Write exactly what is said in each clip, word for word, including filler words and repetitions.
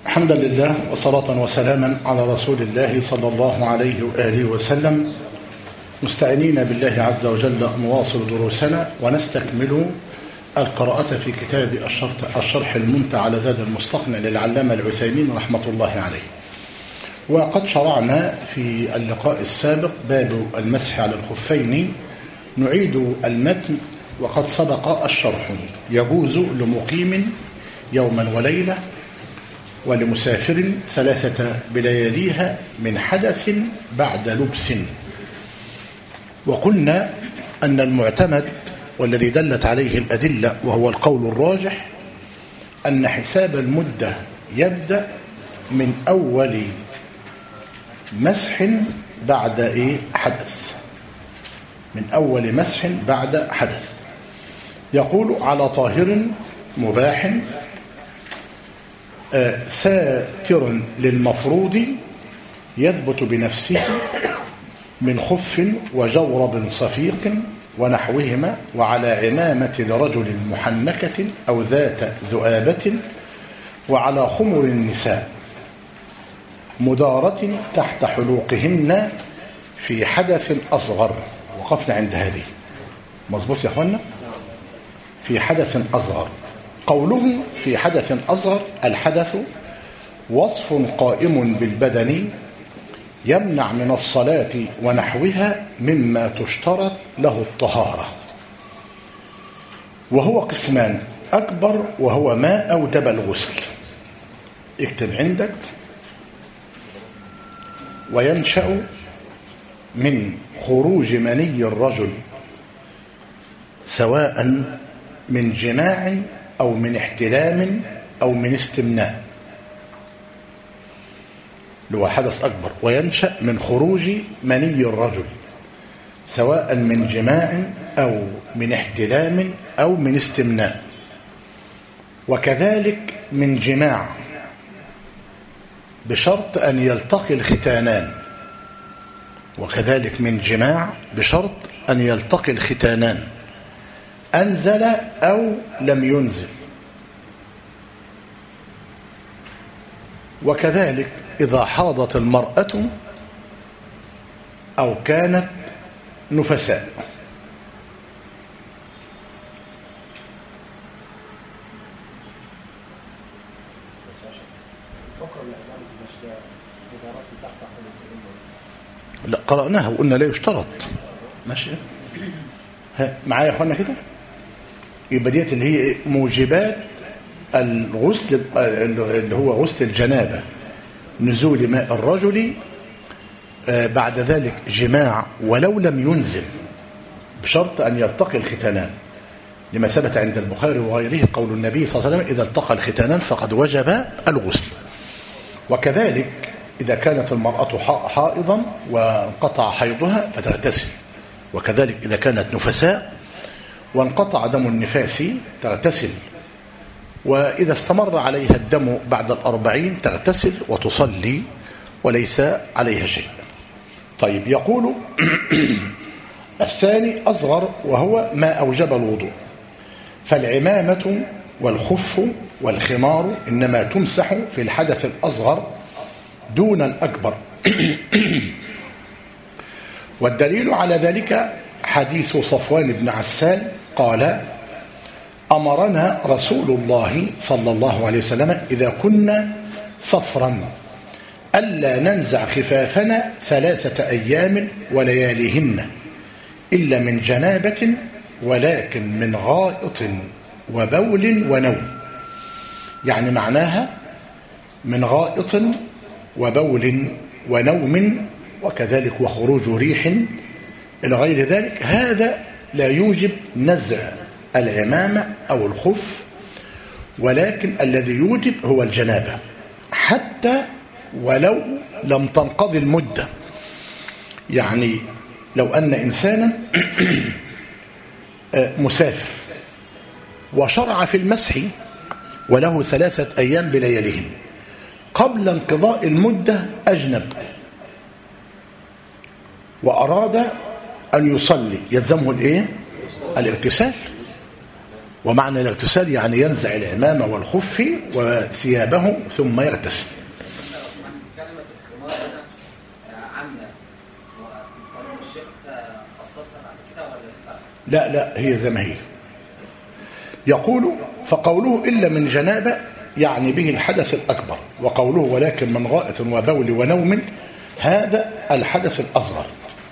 حمدا لله وصلاة وسلاما على رسول الله صلى الله عليه وآله وسلم، مستعينين بالله عز وجل نواصل دروسنا ونستكمل القراءة في كتاب الشرح الممتع على زاد المستقنع للعلامة العثيمين رحمة الله عليه. وقد شرعنا في اللقاء السابق باب المسح على الخفين، نعيد المتن وقد سبق الشرح. يجوز لمقيم يوما وليلة ولمسافر ثلاثة بلياليها من حدث بعد لبس. وقلنا أن المعتمد والذي دلت عليه الأدلة وهو القول الراجح أن حساب المدة يبدأ من أول مسح بعد إيه حدث من أول مسح بعد حدث. يقول على طاهر مباح ساتر للمفروض يثبت بنفسه من خف وجورب صفيق ونحوهما، وعلى عمامة لرجل محنكة أو ذات ذؤابة، وعلى خمر النساء مدارة تحت حلوقهن في حدث أصغر. وقفنا عند هذه، مظبوط يا أخوانا؟ في حدث أصغر. قوله في حدث أصغر، الحدث وصف قائم بالبدن يمنع من الصلاة ونحوها مما تشترط له الطهارة، وهو قسمان: أكبر وهو ما أوجب الغسل. اكتب عندك: وينشأ من خروج مني الرجل سواء من جماع أو من احتلام أو من استمناء، اللي هو حدث أكبر. وينشأ من خروج مني الرجل سواء من جماع أو من احتلام أو من استمناء، وكذلك من جماع بشرط أن يلتقي الختانان وكذلك من جماع بشرط أن يلتقي الختانان، أنزل أو لم ينزل. وكذلك إذا حاضت المرأة أو كانت نفساء. لا، قرأناها وقلنا لا يشترط. ماشي معايا يا اخوانا كده؟ يبقى ديت اللي هي موجبات الغسل، اللي هو غسل الجنابة: نزول ماء الرجل، بعد ذلك جماع ولو لم ينزل بشرط أن يلتقي الختانان، لما ثبت عند البخاري وغيره قول النبي صلى الله عليه وسلم: إذا التقى الختانان فقد وجب الغسل. وكذلك إذا كانت المرأة حائضا وانقطع حيضها فتغتسل، وكذلك إذا كانت نفساء وانقطع دم النفاس تغتسل، وإذا استمر عليها الدم بعد الأربعين تغتسل وتصلي وليس عليها شيء. طيب، يقول الثاني أصغر وهو ما أوجب الوضوء، فالعمامة والخف والخمار إنما تمسح في الحدث الأصغر دون الأكبر. والدليل على ذلك حديث صفوان بن عسال قال: أمرنا رسول الله صلى الله عليه وسلم إذا كنا صفرا ألا ننزع خفافنا ثلاثة أيام ولياليهن إلا من جنابة، ولكن من غائط وبول ونوم. يعني معناها من غائط وبول ونوم، وكذلك وخروج ريح إلى غير ذلك. هذا لا يوجب نزع العمامة أو الخف، ولكن الذي يوجب هو الجنابة، حتى ولو لم تنقضي المدة. يعني لو أن إنسانا مسافر وشرع في المسح وله ثلاثة أيام بلياليهم، قبل انقضاء المدة أجنب وأراد أن يصلي، يلزمه الإيه؟ الاغتسال. ومعنى الاغتسال يعني ينزع العمامة والخف وثيابه ثم يغتسل. كلمة الخمار هنا عامة، والشيخ خصصها بعد كده ولا لا لا هي زي ما هي. يقول فقوله إلا من جنابة يعني به الحدث الأكبر، وقوله ولكن من غائط وبول ونوم هذا الحدث الأصغر.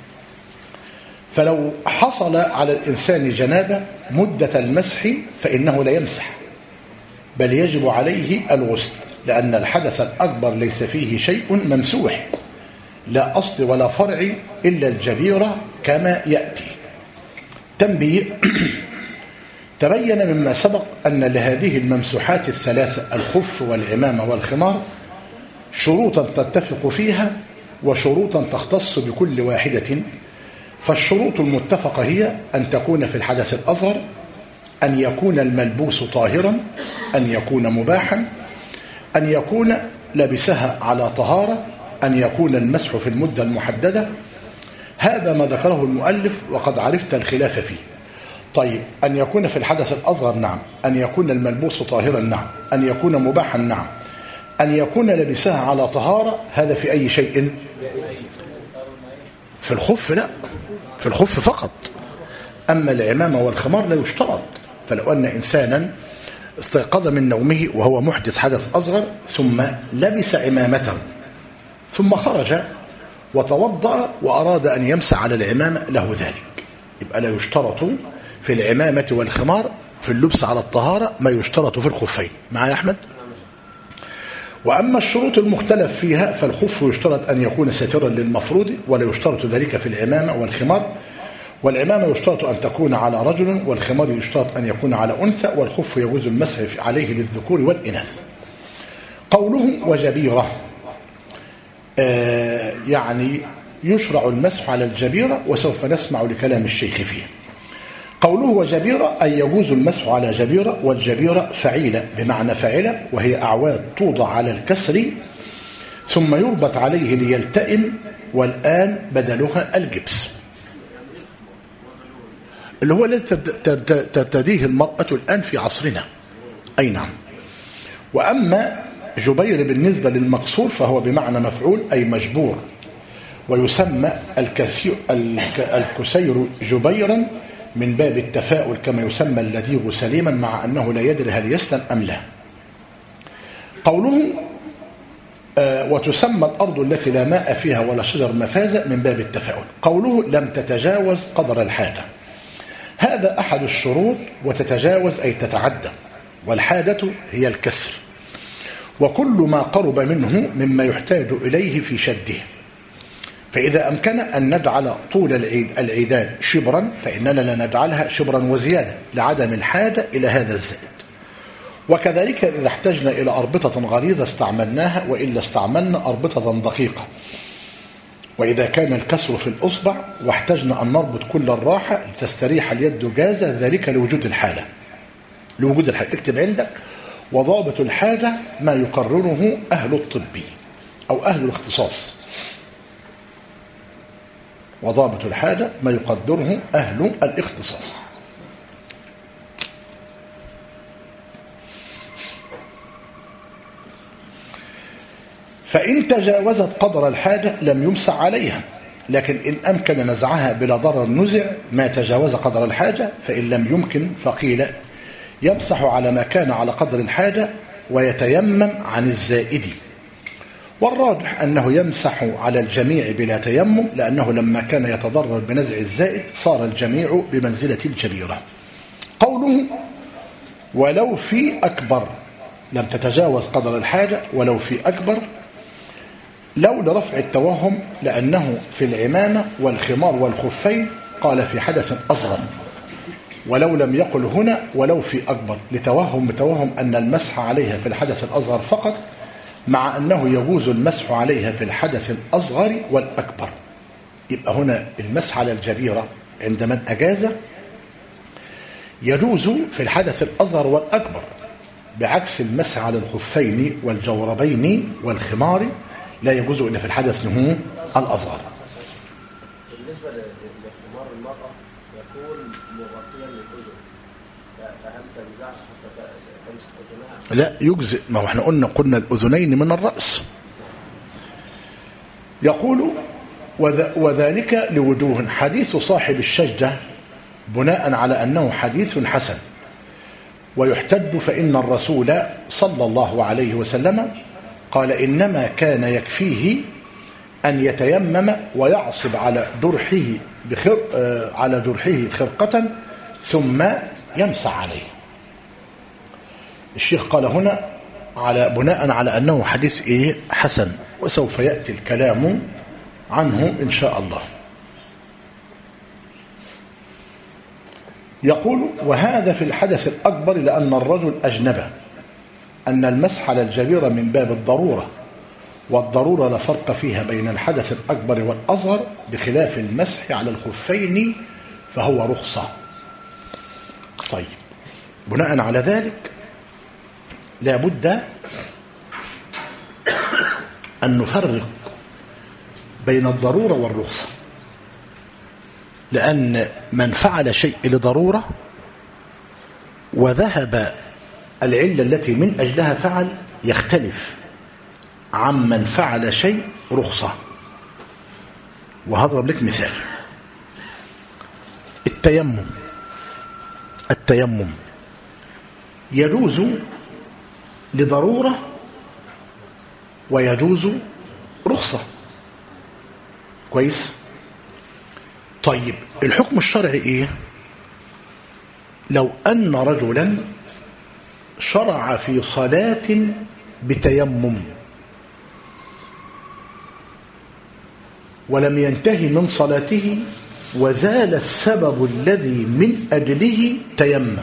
فلو حصل على الإنسان جنابة مدة المسح فإنه لا يمسح، بل يجب عليه الغسل، لأن الحدث الأكبر ليس فيه شيء ممسوح، لا أصل ولا فرع إلا الجبيرة كما يأتي. تنبيه: تبين مما سبق أن لهذه الممسوحات الثلاثة الخف والعمامة والخمار شروطا تتفق فيها وشروطا تختص بكل واحدة. فالشروط المتفقة هي أن تكون في الحدث الأصغر، أن يكون الملبوس طاهرا، أن يكون مباحا، أن يكون لبسها على طهارة، أن يكون المسح في المدة المحددة. هذا ما ذكره المؤلف وقد عرفت الخلاف فيه. طيب، أن يكون في الحدث الأصغر نعم، أن يكون الملبوس طاهرا نعم، أن يكون مباحا نعم، أن يكون لبسها على طهارة. هذا في أي شيء؟ في الخف لا، في الخف فقط. أما العمامة والخمار لا يشترط. فلو أن إنسانا استيقظ من نومه وهو محدث حدث أصغر ثم لبس عمامته ثم خرج وتوضأ وأراد أن يمسح على العمامة له ذلك، يبقى لا يشترط في العمامة والخمار في اللبس على الطهارة ما يشترط في الخفين. معايا أحمد؟ وأما الشروط المختلف فيها فالخف يشترط أن يكون ساترا للمفروض، ولا يشترط ذلك في العمامة والخمار. والعمامة يشترط أن تكون على رجل، والخمار يشترط أن يكون على أنثى، والخف يجوز المسح عليه للذكور والإناث. قوله وجبيرة، آه يعني يشرع المسح على الجبيرة، وسوف نسمع لكلام الشيخ فيه. قوله وجبيرة أي يجوز المسح على جبيرة، والجبيرة فعيلة بمعنى فعلة، وهي أعواد توضع على الكسر ثم يربط عليه ليلتئم، والآن بدلها الجبس اللي هو الذي ترتديه المرأة الآن في عصرنا. أي نعم. وأما جبير بالنسبة للمقصور فهو بمعنى مفعول أي مجبور، ويسمى الكسير جبيرا من باب التفاؤل، كما يسمى اللذيذ سليما، مع أنه لا يدري هل يسلم أم لا. قوله آه وتسمى الأرض التي لا ماء فيها ولا شجر مفازة من باب التفاؤل. قوله لم تتجاوز قدر الحاجة، هذا أحد الشروط، وتتجاوز أي تتعدى، والحاجة هي الكسر، وكل ما قرب منه مما يحتاج إليه في شده. فإذا أمكن أن نجعل طول العيد العيدان شبرا فإننا لا نجعلها شبرا وزيادة لعدم الحاجة إلى هذا الزائد. وكذلك إذا احتجنا إلى أربطة غليظة استعملناها، وإلا استعملنا أربطة دقيقة. وإذا كان الكسر في الأصبع واحتجنا أن نربط كل الراحة لتستريح اليد جاز ذلك لوجود الحالة. لوجود الحالة اكتب عندك: وضابط الحاجة ما يقرره أهل الطب أو أهل الاختصاص. وضابط الحاجة ما يقدره أهل الاختصاص. فإن تجاوزت قدر الحاجة لم يمسح عليها، لكن إن أمكن نزعها بلا ضرر نزع ما تجاوز قدر الحاجة. فإن لم يمكن فقيل يمسح على ما كان على قدر الحاجة ويتيمم عن الزائد. والراجح أنه يمسح على الجميع بلا تيمم، لأنه لما كان يتضرر بنزع الزائد صار الجميع بمنزلة الجبيرة. قوله ولو في أكبر، لم تتجاوز قدر الحاجة ولو في أكبر، لو لرفع التوهم، لأنه في العمامة والخمار والخفين قال في حدث أصغر، ولو لم يقل هنا ولو في أكبر لتوهم بتوهم أن المسح عليها في الحدث الأصغر فقط، مع أنه يجوز المسح عليها في الحدث الأصغر والأكبر. يبقى هنا المسح على الجبيرة عند من أجاز يجوز في الحدث الأصغر والأكبر، بعكس المسح على الخفين والجوربين والخمار لا يجوز إلا في الحدث نهو الأصغر. بالنسبة لخمار المرأة يكون مغطيا للأذن، فهل لا يجزئ، ما هو احنا قلنا قلنا الأذنين من الرأس. يقول وذلك لوجوه. حديث صاحب الشجة بناء على أنه حديث حسن، ويحتج فإن الرسول صلى الله عليه وسلم قال إنما كان يكفيه أن يتيمم ويعصب على جرحه بخر على جرحه خرقة ثم يمسح عليه. الشيخ قال هنا على بناء على أنه حديث إيه حسن، وسوف يأتي الكلام عنه إن شاء الله. يقول وهذا في الحدث الأكبر لأن الرجل أجنب، أن المسح على الجبيرة من باب الضرورة، والضرورة لا فرق فيها بين الحدث الأكبر والأصغر، بخلاف المسح على الخفين فهو رخصة. طيب بناء على ذلك لا بد أن نفرق بين الضرورة والرخصة، لأن من فعل شيء لضرورة وذهب العلة التي من أجلها فعل يختلف عمن فعل شيء رخصة. وهضرب لك مثال. التيمم التيمم يجوز لضرورة ويجوز رخصة. كويس. طيب الحكم الشرعي ايه؟ لو أن رجلا شرع في صلاة بتيمم ولم ينتهي من صلاته وزال السبب الذي من أجله تيمم،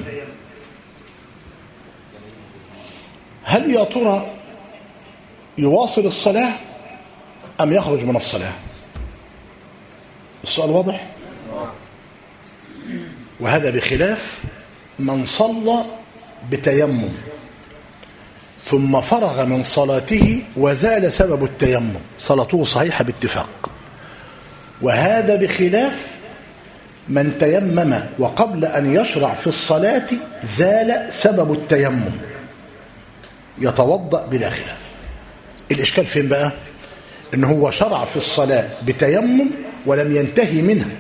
هل يا ترى يواصل الصلاة أم يخرج من الصلاة؟ السؤال واضح؟ وهذا بخلاف من صلى بتيمم ثم فرغ من صلاته وزال سبب التيمم، صلاته صحيحة باتفاق. وهذا بخلاف من تيمم وقبل أن يشرع في الصلاة زال سبب التيمم، يتوضأ بلا خلاف. الإشكال فين بقى؟ إن هو شرع في الصلاة بتيمم ولم ينتهي منها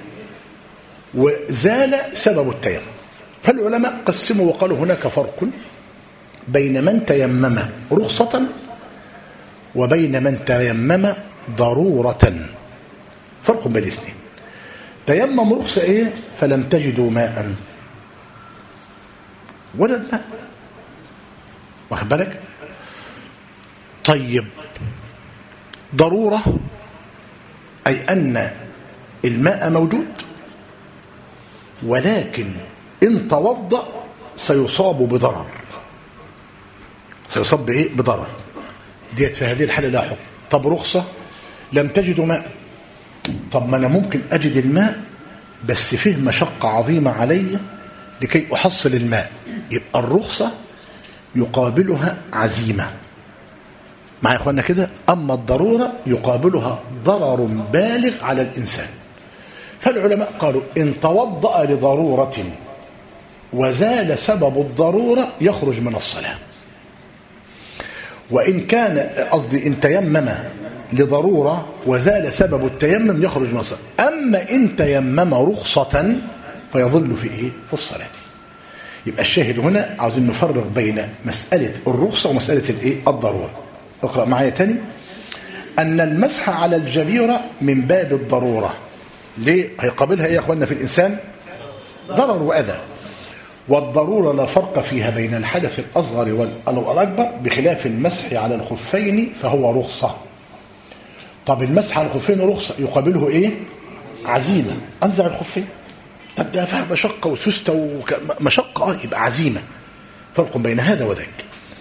وزال سبب التيمم. فالعلماء قسموا وقالوا هناك فرق بين من تيمم رخصة وبين من تيمم ضرورة. فرق بين الاثنين. تيمم رخصة ايه؟ فلم تجدوا ماء ولا الماء، واخد بالك؟ طيب ضرورة أي أن الماء موجود ولكن إن توضأ سيصاب بضرر، سيصاب بإيه؟ بضرر. ديت في هذه الحالة لا حكم. طب رخصة لم تجدوا ماء، طب ما أنا ممكن أجد الماء بس فيه مشقة عظيمة علي لكي أحصل الماء، يبقى الرخصة يقابلها عزيمة. مع إخواننا كده. أما الضرورة يقابلها ضرر بالغ على الإنسان. فالعلماء قالوا إن توضأ لضرورة وزال سبب الضرورة يخرج من الصلاة، وإن كان قصدي إن تيمم لضرورة وزال سبب التيمم يخرج من الصلاة. أما إن تيمم رخصة فيظل في إيه؟ في الصلاة. يبقى الشاهد هنا عاوزين نفرق بين مسألة الرخصة ومسألة الإيه؟ الضرورة. اقرأ معايا تاني. أن المسح على الجبيرة من باب الضرورة. ليه؟ هيقابلها إيه يا أخوانا في الإنسان؟ ضرر وأذى. والضرورة لا فرق فيها بين الحدث الأصغر والأكبر، بخلاف المسح على الخفين فهو رخصة. طب المسح على الخفين رخصة يقابله إيه؟ عزيمة. أنزع الخفين. طب ده فيها مشقة وسستة ومشقة، آه يبقى عزيمة. فرق بين هذا وذاك.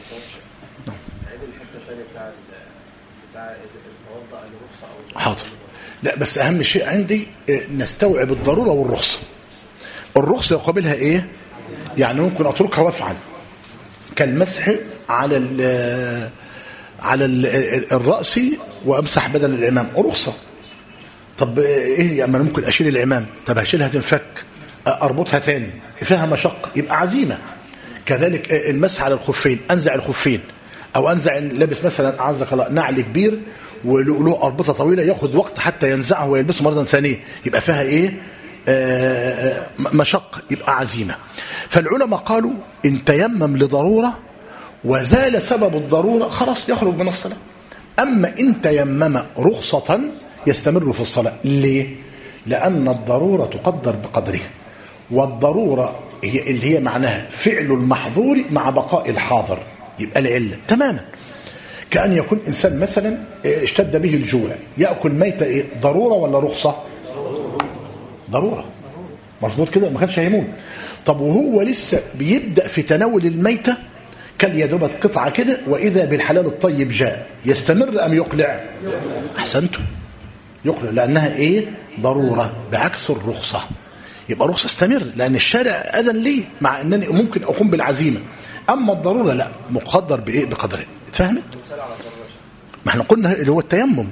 حاضر. لا بس أهم شيء عندي نستوعب الضرورة والرخصة. الرخصة يقابلها إيه؟ يعني ممكن أتركها وأفعل، كالمسح على ال على ال الرأس وأمسح بدل العمام، رخصة. طب إيه يعني ممكن أشيل العمام، طب هشيلها تنفك، أربطها تاني، فيها مشقة، يبقى عزيمة. كذلك المسح على الخفين، أنزع الخفين أو أنزع لابس مثلا أعزك الله نعل كبير وله أربطة طويلة، يأخذ وقت حتى ينزعه ويلبسه مرة ثانية، يبقى فيها إيه؟ آه مشق، يبقى عزيمة. فالعلماء قالوا إن تيمم لضرورة وزال سبب الضرورة خلاص يخرج من الصلاة. أما إن تيمم رخصة يستمر في الصلاة. ليه؟ لأن الضرورة تقدر بقدرها، والضرورة هي اللي هي معناها فعل المحظور مع بقاء الحاضر، يبقى العلة تماما. كأن يكون إنسان مثلا اشتد به الجوع، يأكل ميتة إيه؟ ضرورة ولا رخصة؟ ضرورة، مظبوط كده، ما كانش هيموت. طب وهو لسه بيبدأ في تناول الميتة كان يدوبت قطعة كده وإذا بالحلال الطيب جاء، يستمر أم يقلع؟ أحسنتم، يقلع، لأنها إيه؟ ضرورة، بعكس الرخصة. يبقى رخصة استمر لأن الشارع أذن لي، مع أنني ممكن أقوم بالعزيمة. أما الضرورة لا، مقدر بإيه؟ بقدره. اتفهمت؟ ما احنا قلنا اللي هو التيمم،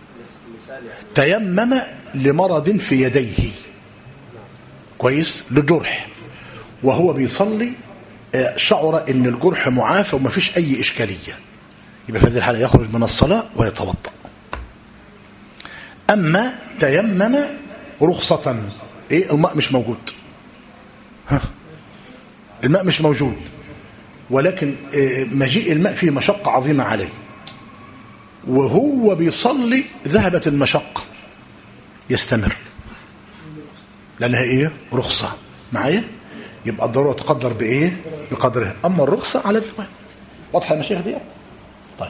تيمم لمرض في يديه، كويس، لجرح، وهو بيصلي شعر ان الجرح معافى وما فيش اي اشكاليه، يبقى في هذه الحاله يخرج من الصلاه ويتوضا. اما تيمم رخصه، ايه؟ الماء مش موجود، ها، الماء مش موجود، ولكن مجيء الماء فيه مشقه عظيمه عليه، وهو بيصلي ذهبت المشقه، يستمر لانها ايه؟ رخصه. معايا؟ يبقى الضرورة تقدر بإيه؟ بقدرها. أما الرخصة على الدوام. واضحة يا مشايخ دي؟ طيب.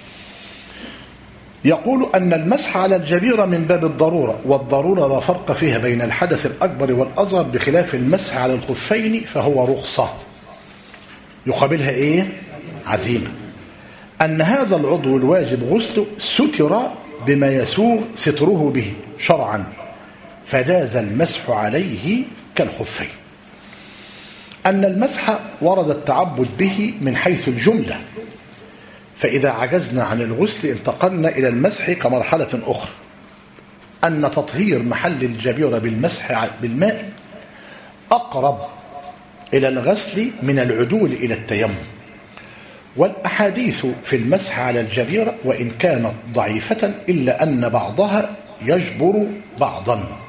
يقول أن المسح على الجبيرة من باب الضرورة، والضرورة لا فرق فيها بين الحدث الأكبر والأصغر، بخلاف المسح على الخفين فهو رخصة يقابلها إيه؟ عزيمة. أن هذا العضو الواجب غسله ستر بما يسوغ ستره به شرعا، فجاز المسح عليه كالخفين. أن المسح ورد التعبد به من حيث الجملة، فإذا عجزنا عن الغسل انتقلنا إلى المسح كمرحلة أخرى. أن تطهير محل الجبيرة بالمسح بالماء أقرب إلى الغسل من العدول إلى التيمم. والأحاديث في المسح على الجبيرة وإن كانت ضعيفة إلا أن بعضها يجبر بعضا.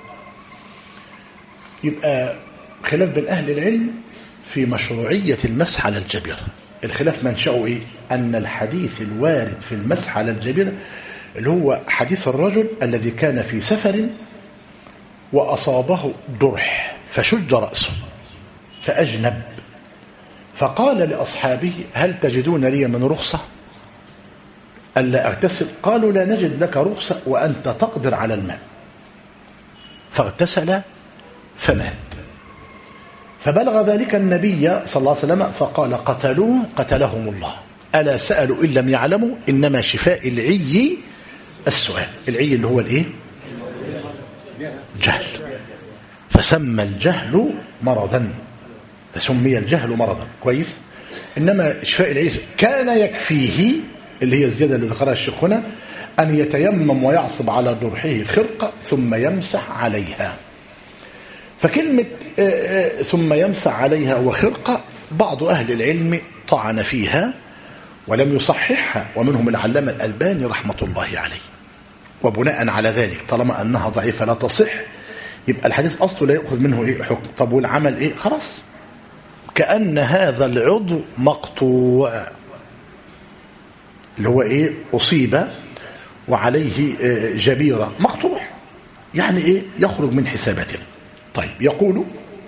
يبقى خلاف بين أهل العلم في مشروعية المسح على الجبيرة. الخلاف منشأه إيه؟ أن الحديث الوارد في المسح على الجبيرة اللي هو حديث الرجل الذي كان في سفر وأصابه جرح فشج رأسه فأجنب، فقال لأصحابه هل تجدون لي من رخصة ألا أغتسل؟ قالوا لا نجد لك رخصة وأنت تقدر على الماء، فاغتسل فمات. فبلغ ذلك النبي صلى الله عليه وسلم فقال قتلوه قتلهم الله، ألا سألوا إن لم يعلموا إنما شفاء العي السؤال. العي اللي هو الإيه؟ جهل، فسمى الجهل مرضا، فسمي الجهل مرضا، كويس. إنما شفاء العي كان يكفيه، اللي هي الزيادة اللي ذكرها الشيخ هنا، أن يتيمم ويعصب على جرحه خرقة ثم يمسح عليها. فكلمة ثم يمسح عليها وخرقة بعض أهل العلم طعن فيها ولم يصححها، ومنهم العلامة الألباني رحمة الله عليه. وبناء على ذلك طالما أنها ضعيفة لا تصح، يبقى الحديث أصله لا يأخذ منه إيه حكم. طب والعمل إيه؟ خلاص، كأن هذا العضو مقطوع، اللي هو إيه؟ أصيب وعليه جبيرة، مقطوع، يعني إيه؟ يخرج من حساباتنا. طيب، يقول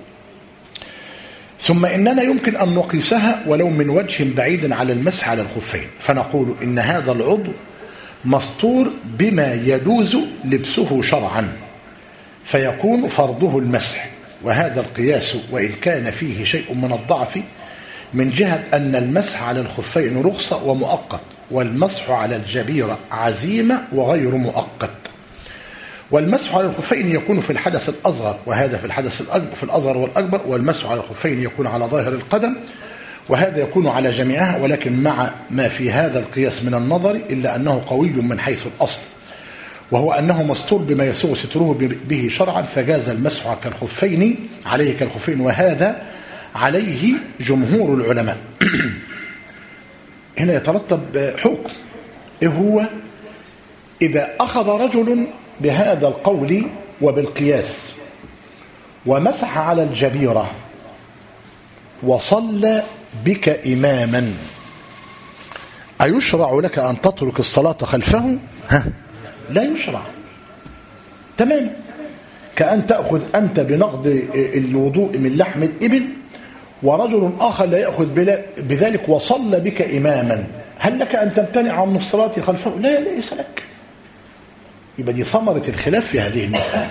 ثم إننا يمكن أن نقيسها ولو من وجه بعيد على المسح على الخفين، فنقول إن هذا العضو مستور بما يجوز لبسه شرعا، فيكون فرضه المسح. وهذا القياس وإن كان فيه شيء من الضعف من جهة أن المسح على الخفين رخصة ومؤقت، والمسح على الجبيرة عزيمة وغير مؤقت. والمسح على الخفين يكون في الحدث الأصغر، وهذا في الحدث الأكبر في الأصغر والأكبر. والمسح على الخفين يكون على ظاهر القدم، وهذا يكون على جميعها، ولكن مع ما في هذا القياس من النظر إلا أنه قوي من حيث الأصل، وهو أنه مستور بما يسوغ ستره به شرعا، فجاز المسح كالخفين عليه كالخفين، وهذا عليه جمهور العلماء. هنا يترتب حكم، إيه هو؟ إذا أخذ رجل بهذا القول وبالقياس ومسح على الجبيرة وصلى بك إماما، أيشرع لك أن تترك الصلاة خلفه؟ ها؟ لا يشرع. تمام. كأن تأخذ أنت بنقض الوضوء من لحم الإبل ورجل آخر لا يأخذ بذلك وصلى بك إماما، هل لك أن تمتنع من الصلاة خلفه؟ لا، ليس لك. يبقى دي ثمرة الخلاف في هذه المسألة.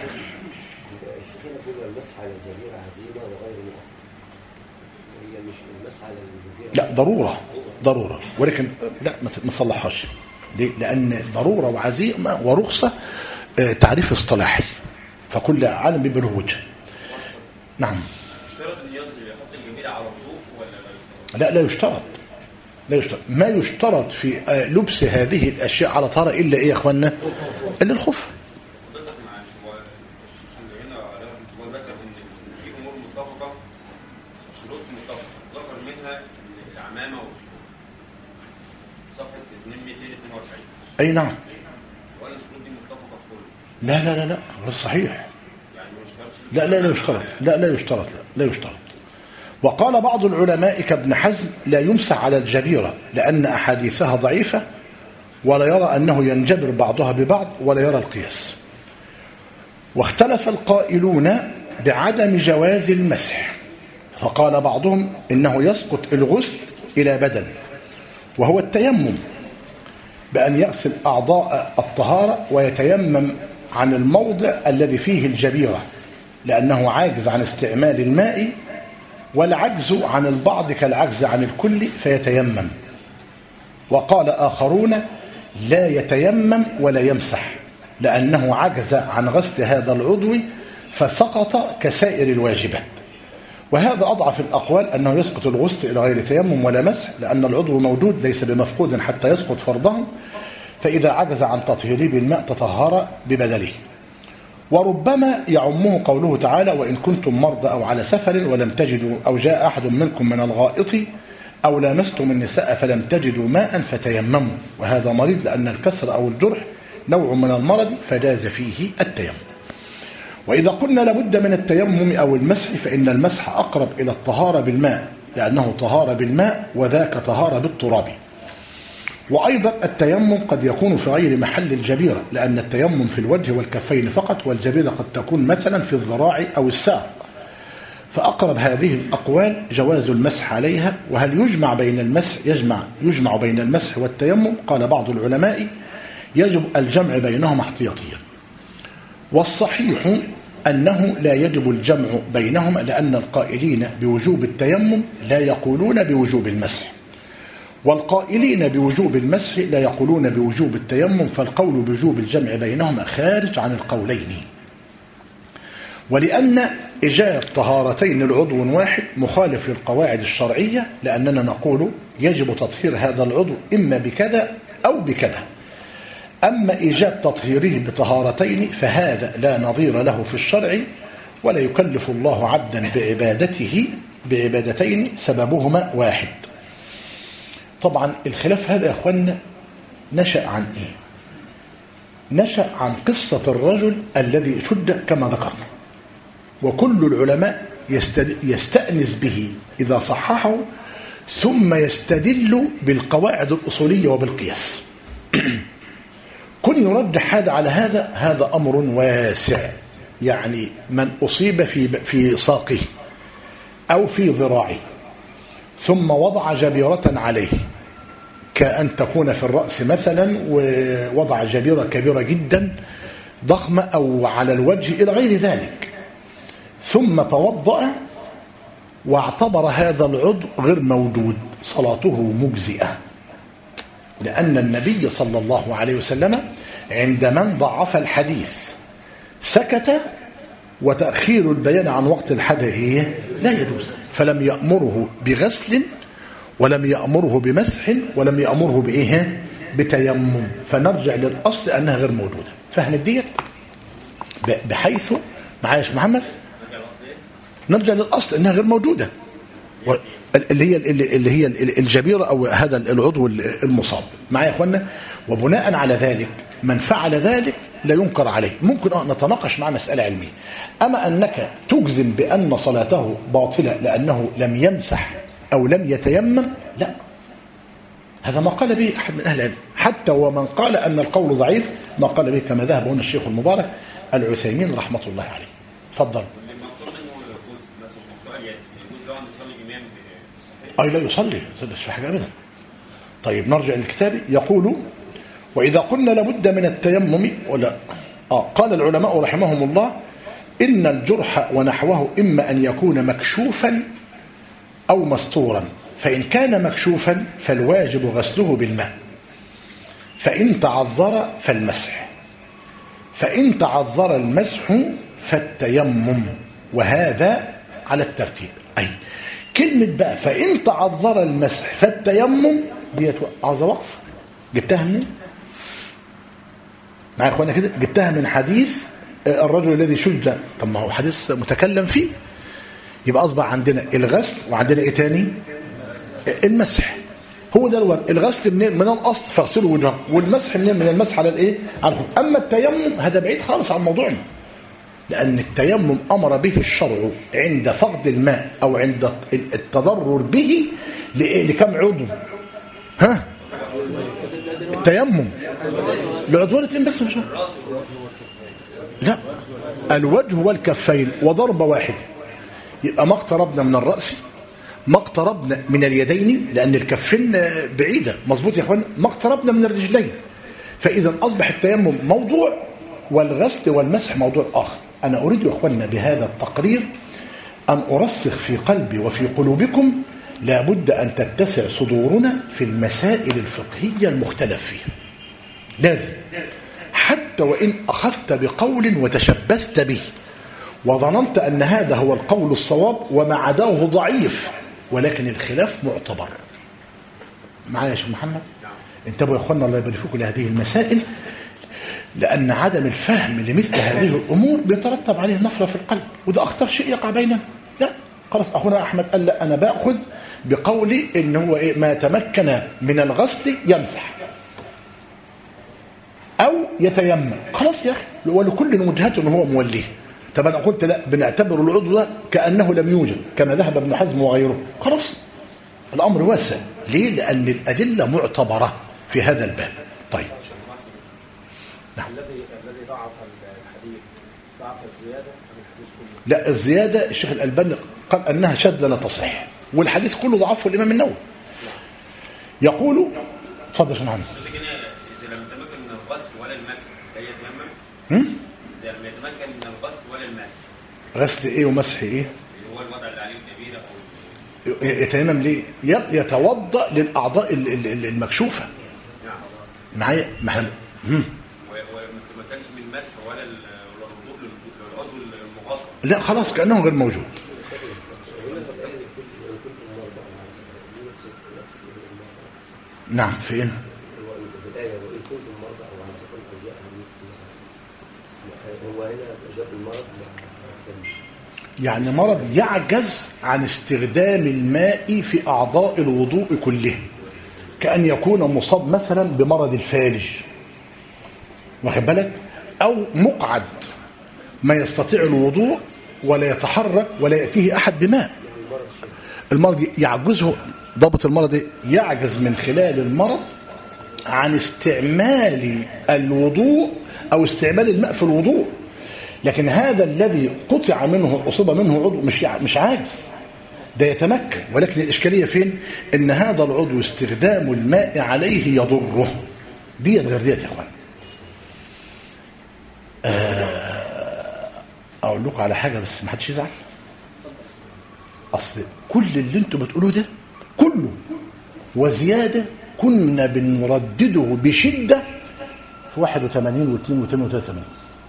لا، ضرورة ضرورة، ولكن لا ما تصلحهاش. ليه؟ لأن ضرورة وعزيمة ورخصة تعريف اصطلاحي، فكل عالم بيبقى له وجه. نعم. يشترط ان يحط الجميل على الوضوء ولا لا؟ لا يشترط، لا يشترط. ما يشترط في لبس هذه الأشياء على طهارة إلا إيه يا أخوانا؟ إلا الخف. حضرتك معلش، هو هنا هو ذكر ان في امور متفقه، شروط متفقه، ذكر منها العمامه صفحه مئتين واثنين وأربعين. أي نعم. ولا الشروط دي متفقه في كله؟ لا لا لا لا، غير صحيح. يعني ما يشترطش؟ لا لا لا يشترط، لا لا يشترط، لا لا يشترط. وقال بعض العلماء كابن حزم لا يمسح على الجبيرة لأن أحاديثها ضعيفة، ولا يرى أنه ينجبر بعضها ببعض، ولا يرى القياس. واختلف القائلون بعدم جواز المسح، فقال بعضهم إنه يسقط الغسل إلى بدل وهو التيمم، بأن يغسل أعضاء الطهارة ويتيمم عن الموضع الذي فيه الجبيرة لأنه عاجز عن استعمال الماء، والعجز عن البعض كالعجز عن الكل فيتيمم. وقال آخرون لا يتيمم ولا يمسح لأنه عجز عن غسل هذا العضو فسقط كسائر الواجبات. وهذا أضعف الأقوال، أنه يسقط الغسل إلى غير تيمم ولا مسح، لأن العضو موجود ليس بمفقود حتى يسقط فرضه، فإذا عجز عن تطهيره بالماء تطهر ببدله. وربما يعمه قوله تعالى وإن كنتم مرضى أو على سفر ولم تجدوا أو جاء أحد منكم من الغائط أو لامستم النساء فلم تجدوا ماء فتيمموا، وهذا مريض لأن الكسر أو الجرح نوع من المرض فجاز فيه التيمم. وإذا قلنا لابد من التيمم أو المسح فإن المسح أقرب إلى الطهارة بالماء لأنه طهارة بالماء وذاك طهارة بالتراب. وأيضا التيمم قد يكون في غير محل الجبيرة، لأن التيمم في الوجه والكفين فقط، والجبيرة قد تكون مثلا في الذراع أو الساق. فأقرب هذه الأقوال جواز المسح عليها. وهل يجمع بين المسح يجمع يجمع بين المسح والتيمم؟ قال بعض العلماء يجب الجمع بينهما احتياطيا، والصحيح أنه لا يجب الجمع بينهما، لأن القائلين بوجوب التيمم لا يقولون بوجوب المسح، والقائلين بوجوب المسح لا يقولون بوجوب التيمم، فالقول بوجوب الجمع بينهما خارج عن القولين. ولأن إيجاب طهارتين العضو واحد مخالف للقواعد الشرعية، لأننا نقول يجب تطهير هذا العضو إما بكذا أو بكذا. أما إيجاب تطهيره بطهارتين فهذا لا نظير له في الشرع، ولا يكلف الله عبدا بعبادته بعبادتين سببهما واحد. طبعا الخلاف هذا يا أخوانا نشأ عن إيه؟ نشأ عن قصة الرجل الذي شد كما ذكرنا، وكل العلماء يستأنس به إذا صححه ثم يستدل بالقواعد الأصولية وبالقياس. كن يرجح هذا على هذا، هذا أمر واسع. يعني من أصيب في في ساقه أو في ذراعه ثم وضع جبيرة عليه، كأن تكون في الرأس مثلا ووضع جبيرة كبيرة جدا ضخمة أو على الوجه إلى غير ذلك، ثم توضأ واعتبر هذا العضو غير موجود، صلاته مجزئة، لأن النبي صلى الله عليه وسلم عند من ضعف الحديث سكت، وتأخير البيان عن وقت الحاجة لا يجوز، فلم يأمره بغسل ولم يأمره بمسح ولم يأمره بإيه؟ بتيمم. فنرجع للأصل أنها غير موجودة. فهم الديت بحيث معايا يا محمد نرجع للأصل أنها غير موجودة، اللي هي اللي هي الجبيرة أو هذا العضو المصاب معايا يا اخوانا. وبناء على ذلك من فعل ذلك لا ينكر عليه. ممكن اه نتناقش مع مسألة علمية. أما أنك تجزم بأن صلاته باطلة لأنه لم يمسح أو لم يتيمم، لا، هذا ما قال به أحد من أهل العلم. حتى ومن قال أن القول ضعيف ما قال به كما ذهب هنا الشيخ المبارك العثيمين رحمة الله عليه. تفضل. أي لا يصلي في حاجة أبدا. طيب نرجع للكتاب. يقول وإذا قلنا لابد من التيمم ولا آه قال العلماء رحمهم الله إن الجرح ونحوه إما أن يكون مكشوفا أو مستورا، فإن كان مكشوفا فالواجب غسله بالماء، فإن تعذر فالمسح، فإن تعذر المسح فالتيمم، وهذا على الترتيب. أي كلمة بقى فإن تعذر المسح فالتيمم ديت عاوزة وقف. جبتها منين؟ معايا يا اخوانا كده؟ جبتها من حديث الرجل الذي شج. طب ما هو حديث متكلم فيه، يبقى أصبح عندنا الغسل وعندنا إيه تاني؟ المسح. هو ده الورق. الغسل منين؟ من الأصل فاغسلوا وجهه، والمسح منين؟ من المسح على الإيه؟ على الخف. أما التيمم هذا بعيد خالص عن موضوعنا، لأن التيمم أمر به الشرع عند فقد الماء أو عند التضرر به لكم عضو؟ ها؟ التيمم لعضوين بس مش لا، الوجه والكفين وضربة واحدة. يبقى ما اقتربنا من الرأس، ما اقتربنا من اليدين لأن الكفين بعيدة، مظبوط يا اخوان، ما اقتربنا من الرجلين. فإذا أصبح التيمم موضوع والغسل والمسح موضوع آخر. أنا أريد يا اخواننا بهذا التقرير أن أرسخ في قلبي وفي قلوبكم لابد أن تتسع صدورنا في المسائل الفقهية المختلف فيها. لازم، حتى وإن أخذت بقول وتشبثت به وظننت أن هذا هو القول الصواب وما عداه ضعيف، ولكن الخلاف معتبر. معايا يا شيخ محمد؟ انتبهوا يا اخوانا الله يبارك فيكم لهذه المسائل، لأن عدم الفهم لمثل هذه الأمور بيترتب عليه نفرة في القلب، وده أخطر شيء يقع بيننا. لا خلاص، أخونا أحمد قال لا، أنا بأخذ بقولي إن هو إيه؟ ما تمكن من الغسل يمسح أو يتيمم، خلاص يا أخي، ولكل وجهته هو موليه. طب أنا قلت لا، بنعتبر العضو ده كأنه لم يوجد كما ذهب ابن حزم وغيره، خلاص الأمر واسع. ليه؟ لأن الأدلة معتبرة في هذا الباب. طيب نعم. الذي الذي ضعف الحديث ضعف الزيادة عن الحديث كله. لا، الزيادة الشيخ الألباني قال أنها شاذة لا تصح، والحديث كله ضعفه الإمام النووي. يقول تفضل يا شيخ محمد. إذا لم يتمكن من الغسل ولا المسح لا يتيمم؟ إذا لم يتمكن من الغسل ولا المسح. غسل إيه ومسح إيه؟ اللي هو الوضع اللي عليه الكبيرة أو يتيمم ليه؟ يتوضأ للأعضاء المكشوفة. نعم. معايا معايا. وما تمكنش من المسح ولا الوضوء للعضو المغطى. لا خلاص، كأنه غير موجود. نعم. فين؟ يعني مرض يعجز عن استخدام الماء في أعضاء الوضوء كله، كأن يكون مصاب مثلا بمرض الفالج، واخد بالك، أو مقعد ما يستطيع الوضوء ولا يتحرك ولا يأتيه أحد بماء. المرض يعجزه، ضابط المرض يعجز من خلال المرض عن استعمال الوضوء أو استعمال الماء في الوضوء. لكن هذا الذي قطع منه أصيب منه عضو مش مش عاجز، ده يتمكن، ولكن الإشكالية فين؟ إن هذا العضو استخدام الماء عليه يضره. ديت غير ديت يا إخوان. أقول لكم على حاجة بس ما حدش يزعل. أصل كل اللي انتم بتقولوه ده كله وزيادة كنا بنردده بشدة في واحد وثمانين واثنين وثمانين وثلاثين.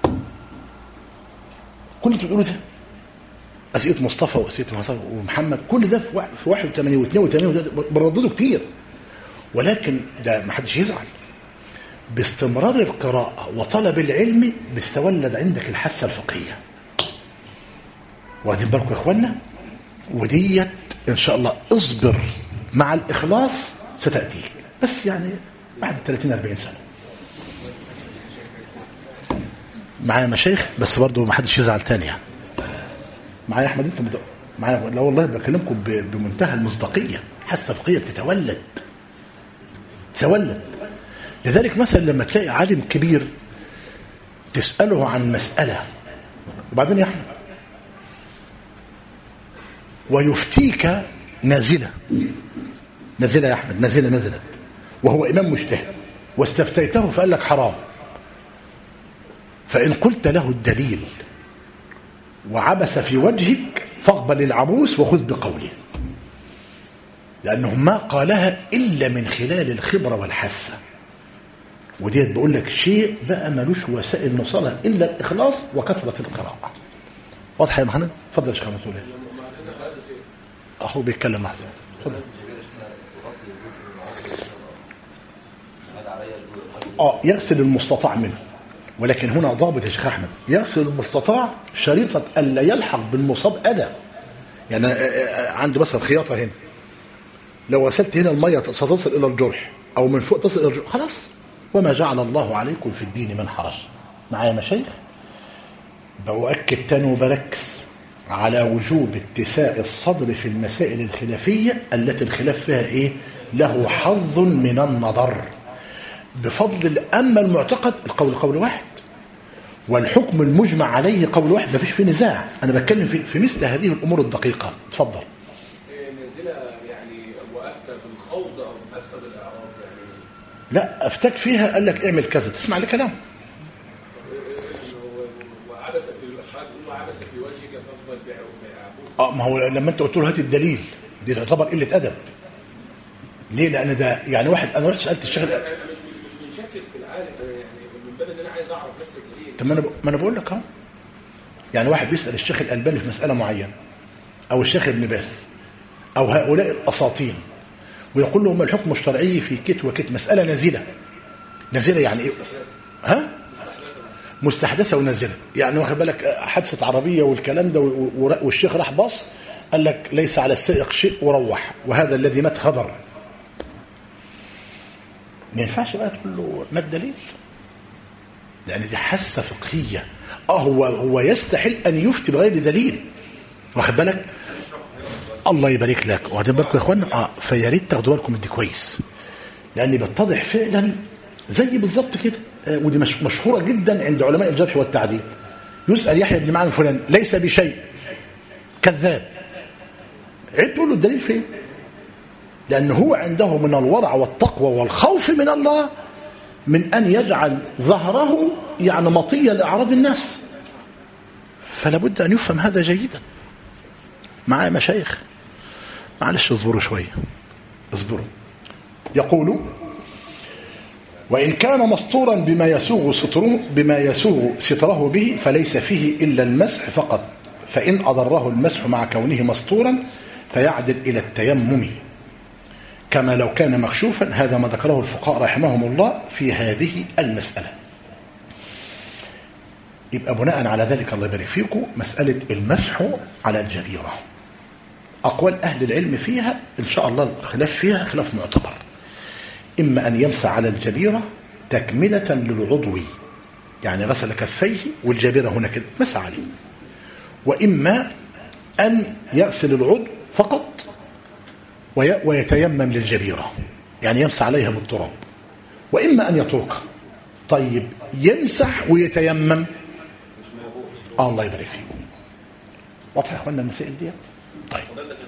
كل اللي بتقولوه ده أسئلة مصطفى وأسئلة مصطفى ومحمد، كل ده في واحد وثمانين واثنين وثمانين بنردده كتير، ولكن ده ما حدش يزعل. باستمرار القراءة وطلب العلم بتتولد عندك الحاسة الفقهية. واخدين بالكم يا اخوانا؟ وديت إن شاء الله اصبر مع الإخلاص ستأتيك، بس يعني بعد ثلاثين أربعين سنة. معايا مشايخ بس برضه ما حدش يزعل تاني يعني. معايا أحمد أنت مد... معايا؟ لا والله بكلمكم ب... بمنتهى المصداقية، حاسة فقهية بتتولد تتولد. لذلك مثلا لما تلاقي عالم كبير تسأله عن مسألة وبعدين يا أحمد ويفتيك نازلة نازلة يا أحمد نازلة نزلت وهو إمام مجتهد واستفتيته فقال لك حرام، فإن قلت له الدليل وعبس في وجهك فاقبل العبوس وخذ بقوله، لأنه ما قالها إلا من خلال الخبرة والحاسة. وديت بقول لك شيء بقى ملوش وسائل نوصلها إلا الإخلاص وكثرة القراءة. واضحة يا محمد؟ اتفضل يا شيخ محمد. تقول ايه؟ أخوه بيتكلم لحظة. اتفضل. اه يغسل المستطاع منه، ولكن هنا ضابط يا شيخ احمد، يغسل المستطاع شريطه الا يلحق بالمصاب اذى. يعني عندي بس الخياطه هنا، لو غسلت هنا الميه ستصل الى الجرح او من فوق تصل الى الجرح خلاص، وما جعل الله عليكم في الدين من حرج. معايا مشايخ؟ بأؤكد تاني وبركز على وجوب اتساع الصدر في المسائل الخلافيه التي الخلاف فيها ايه؟ له حظ من النظر بفضل. أما المعتقد القول قول واحد والحكم المجمع عليه قول واحد، ما فيش فيه نزاع. أنا بتكلم في, في مثل هذه الأمور الدقيقة. اتفضل. نازلة يعني وأفتى بالخوض أو أفتى بالإعراض يعني؟ لا أفتك فيها، قال لك اعمل كذا تسمع لكلام. وعبس في وعبس في وجهك فافضل بعبوس. اه ما هو لما أنت قلت له هات الدليل دي تعتبر قلة أدب. ليه؟ لأن ده يعني واحد أنا رحت سألت الشيخ في العالم يعني من باب ان انا عايز اعرف بس الدليل. طب ما انا ما انا بقول لك اهو، يعني واحد بيسال الشيخ الالباني في مساله معينه او الشيخ ابن باز او هؤلاء الاساطين ويقول لهم الحكم الشرعي في كت وكت، مساله نازله. نازله يعني ايه؟ ها؟ مستحدثه ونازله، يعني واخد بالك حادثه عربيه والكلام ده، والشيخ راح باص قال لك ليس على السائق شيء وروح، وهذا الذي مات خضر. ما ينفعش بقى تقول له ما الدليل؟ لأن دي حاسة فقهية. اه هو هو يستحيل أن يفتي بغير دليل، واخد بالك؟ الله يبارك لك. واخدين بالكم يا اخوانا؟ اه فيا ريت تاخدوا بالكم من دي كويس، لأن بيتضح فعلا زي بالظبط كده. آه ودي مش مشهورة جدا عند علماء الجرح والتعديل. يسأل يحيى بن معن فلان ليس بشيء كذاب، عيد تقول له الدليل فين؟ لأن هو عنده من الورع والتقوى والخوف من الله من أن يجعل ظهره يعني مطية لأعراض الناس، فلا بد أن يفهم هذا جيدا. معايا مشايخ؟ معلش اصبروا شوية، اصبروا. يقول وإن كان مسطورا بما يسوغ ستره بما يسوغ ستره به فليس فيه إلا المسح فقط، فإن أضره المسح مع كونه مسطورا فيعدل إلى التيمم كما لو كان مكشوفا. هذا ما ذكره الفقهاء رحمهم الله في هذه المسألة. يبقى بناء على ذلك الله يبارك فيكم مسألة المسح على الجبيرة أقوال أهل العلم فيها إن شاء الله الخلاف فيها خلاف معتبر. إما أن يمسح على الجبيرة تكملة للعضو، يعني غسل كفيه والجبيرة هنا كده مسح عليه، وإما أن يغسل العضو فقط ويتيمم للجبيرة، يعني يمسح عليها بالتراب، وإما أن يتركها. طيب يمسح ويتيمم؟ آه الله يبارك فيكم. واضح يا اخوانا المسائل ديت؟ طيب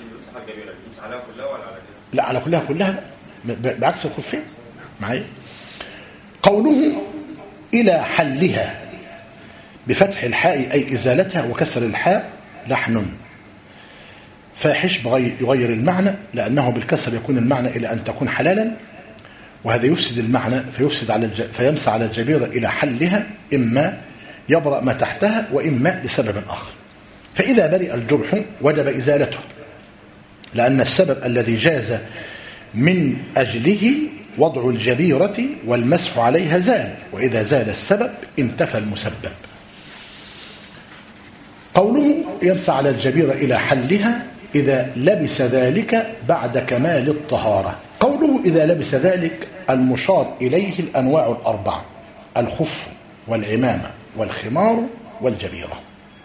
لا على كلها كلها بعكس الخفين. معايا؟ قوله إلى حلها بفتح الحاء أي إزالتها وكسر الحاء لحن فاحش بغير يغير المعنى، لأنه بالكسر يكون المعنى إلى أن تكون حلالا، وهذا يفسد المعنى فيفسد على الج... فيمسح على الجبيرة إلى حلها، إما يبرأ ما تحتها وإما لسبب آخر. فإذا برئ الجرح وجب إزالته، لأن السبب الذي جاز من أجله وضع الجبيرة والمسح عليها زال، وإذا زال السبب انتفى المسبب. قوله يمسح على الجبيرة إلى حلها إذا لبس ذلك بعد كمال الطهارة. قوله إذا لبس ذلك المشار إليه الأنواع الأربعة: الخف والعمامة والخمار والجبيرة.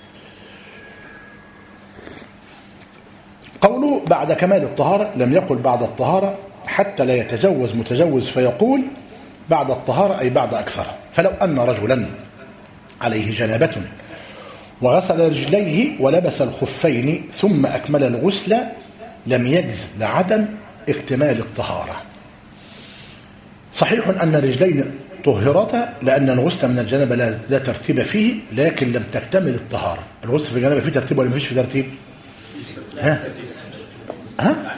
قوله بعد كمال الطهارة لم يقل بعد الطهارة حتى لا يتجوز متجوز فيقول بعد الطهارة أي بعد أكثر. فلو أن رجلا عليه جنابة وغسل رجليه ولبس الخفين ثم أكمل الغسل لم يجز لعدم اكتمال الطهارة. صحيح أن رجلين طهرتا لأن الغسل من الجنابة لا ترتيب فيه، لكن لم تكتمل الطهارة. الغسل في الجنابة فيه ترتيب ولا ما فيش في ترتيب؟ ها؟ ها؟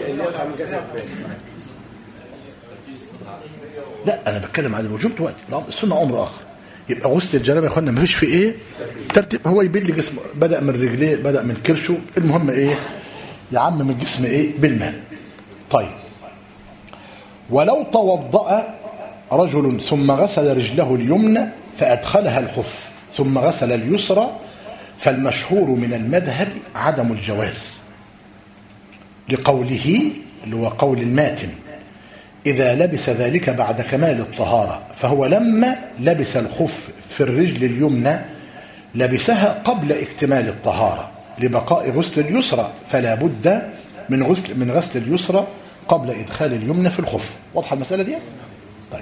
لا أنا بتكلم عن الوجوب دلوقتي، السنة أمر آخر. يبقى غسل الجنابة يا اخوانا ما فيش في ايه ترتيب، هو يبل جسمه، بدأ من رجليه بدأ من كرشه، المهم ايه يعمم الجسم ايه بالماء. طيب ولو توضأ رجل ثم غسل رجله اليمنى فأدخلها الخف ثم غسل اليسرى فالمشهور من المذهب عدم الجواز، لقوله اللي هو قول الماتن إذا لبس ذلك بعد كمال الطهارة، فهو لما لبس الخف في الرجل اليمنى لبسها قبل اكتمال الطهارة لبقاء غسل اليسرى، فلا بد من غسل من غسل اليسرى قبل إدخال اليمنى في الخف. واضحة المسألة دي؟ طيب.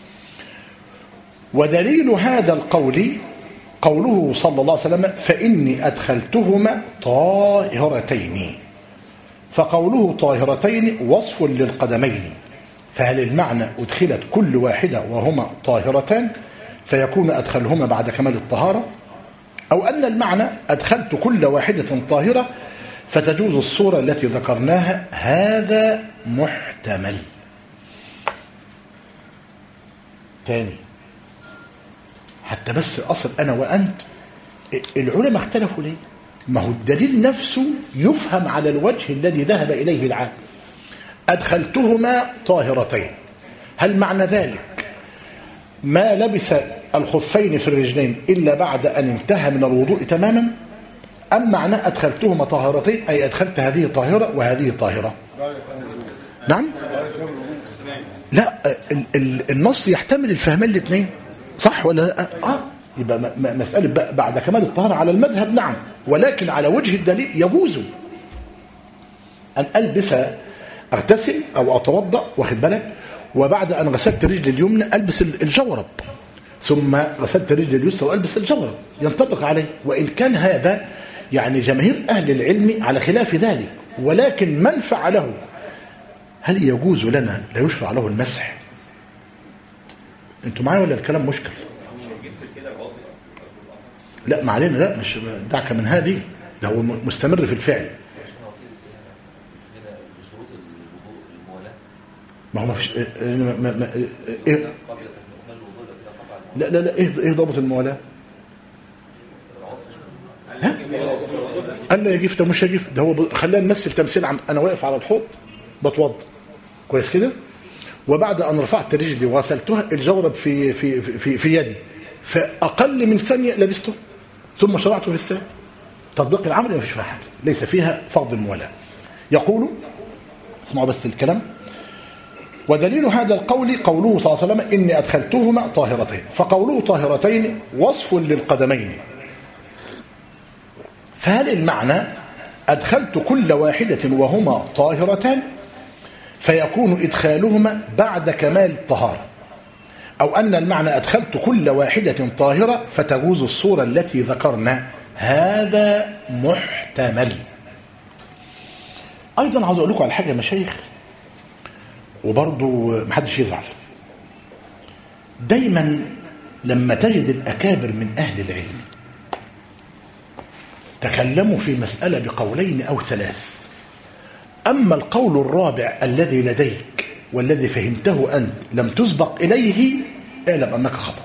ودليل هذا القول قوله صلى الله عليه وسلم فإني أدخلتهما طاهرتين، فقوله طاهرتين وصف للقدمين، فهل المعنى أدخلت كل واحدة وهما طاهرتان فيكون أدخلهما بعد كمال الطهارة، أو أن المعنى أدخلت كل واحدة طاهرة فتجوز الصورة التي ذكرناها؟ هذا محتمل. تاني حتى بس أصل أنا وأنت العلماء اختلفوا ليه؟ ما هو الدليل نفسه يفهم على الوجه الذي ذهب إليه العام. أدخلتهما طاهرتين، هل معنى ذلك ما لبس الخفين في الرجلين إلا بعد أن انتهى من الوضوء تماما، أم معنى أدخلتهما طاهرتين أي أدخلت هذه طاهرة وهذه طاهرة؟ نعم لا النص يحتمل الفهمين الاثنين، صح ولا لا؟ آه يبقى مسألة بعد كمال الطهارة على المذهب نعم، ولكن على وجه الدليل يجوز أن ألبس أغتسل أو أتوضأ واخد بالك، وبعد أن غسلت رجل اليمنى ألبس الجورب، ثم غسلت رجل اليسرى وألبس الجورب، ينطبق عليه. وإن كان هذا يعني جماهير أهل العلم على خلاف ذلك، ولكن من فعله هل يجوز لنا لا يشرع له المسح؟ انتوا معايا ولا الكلام مشكل؟ لا ما علينا، لا مش دعك من هذه، ده هو مستمر في الفعل. ما هو ما فيش ما ما إيه؟ لا لا لا ايه ايه ضابط الموالاه؟ ها؟ قال لا يجيف ده مش يجيف، ده هو خلينا نمثل تمثيل عم انا واقف على الحوض بتوضى كويس كده، وبعد ان رفعت رجلي وغسلتها الجورب في في في في يدي، فاقل من ثانيه لبسته ثم شرعته في الثاني. تطبيق العمل ما فيش فيها حاجه، ليس فيها فرض الموالاه. يقول اسمعوا بس الكلام. ودليل هذا القول قوله صلى الله عليه وسلم إني أدخلتهما طاهرتين، فقوله طاهرتين وصف للقدمين، فهل المعنى أدخلت كل واحدة وهما طاهرتان فيكون إدخالهما بعد كمال الطهارة، أو أن المعنى أدخلت كل واحدة طاهرة فتجوز الصورة التي ذكرنا؟ هذا محتمل. أيضا عاوز أقول لكم على حاجة يا مشايخ، وبرضه محدش يزعل. دايما لما تجد الأكابر من أهل العلم تكلموا في مسألة بقولين أو ثلاث، أما القول الرابع الذي لديك والذي فهمته أنت لم تسبق إليه، اعلم أنك خطأ،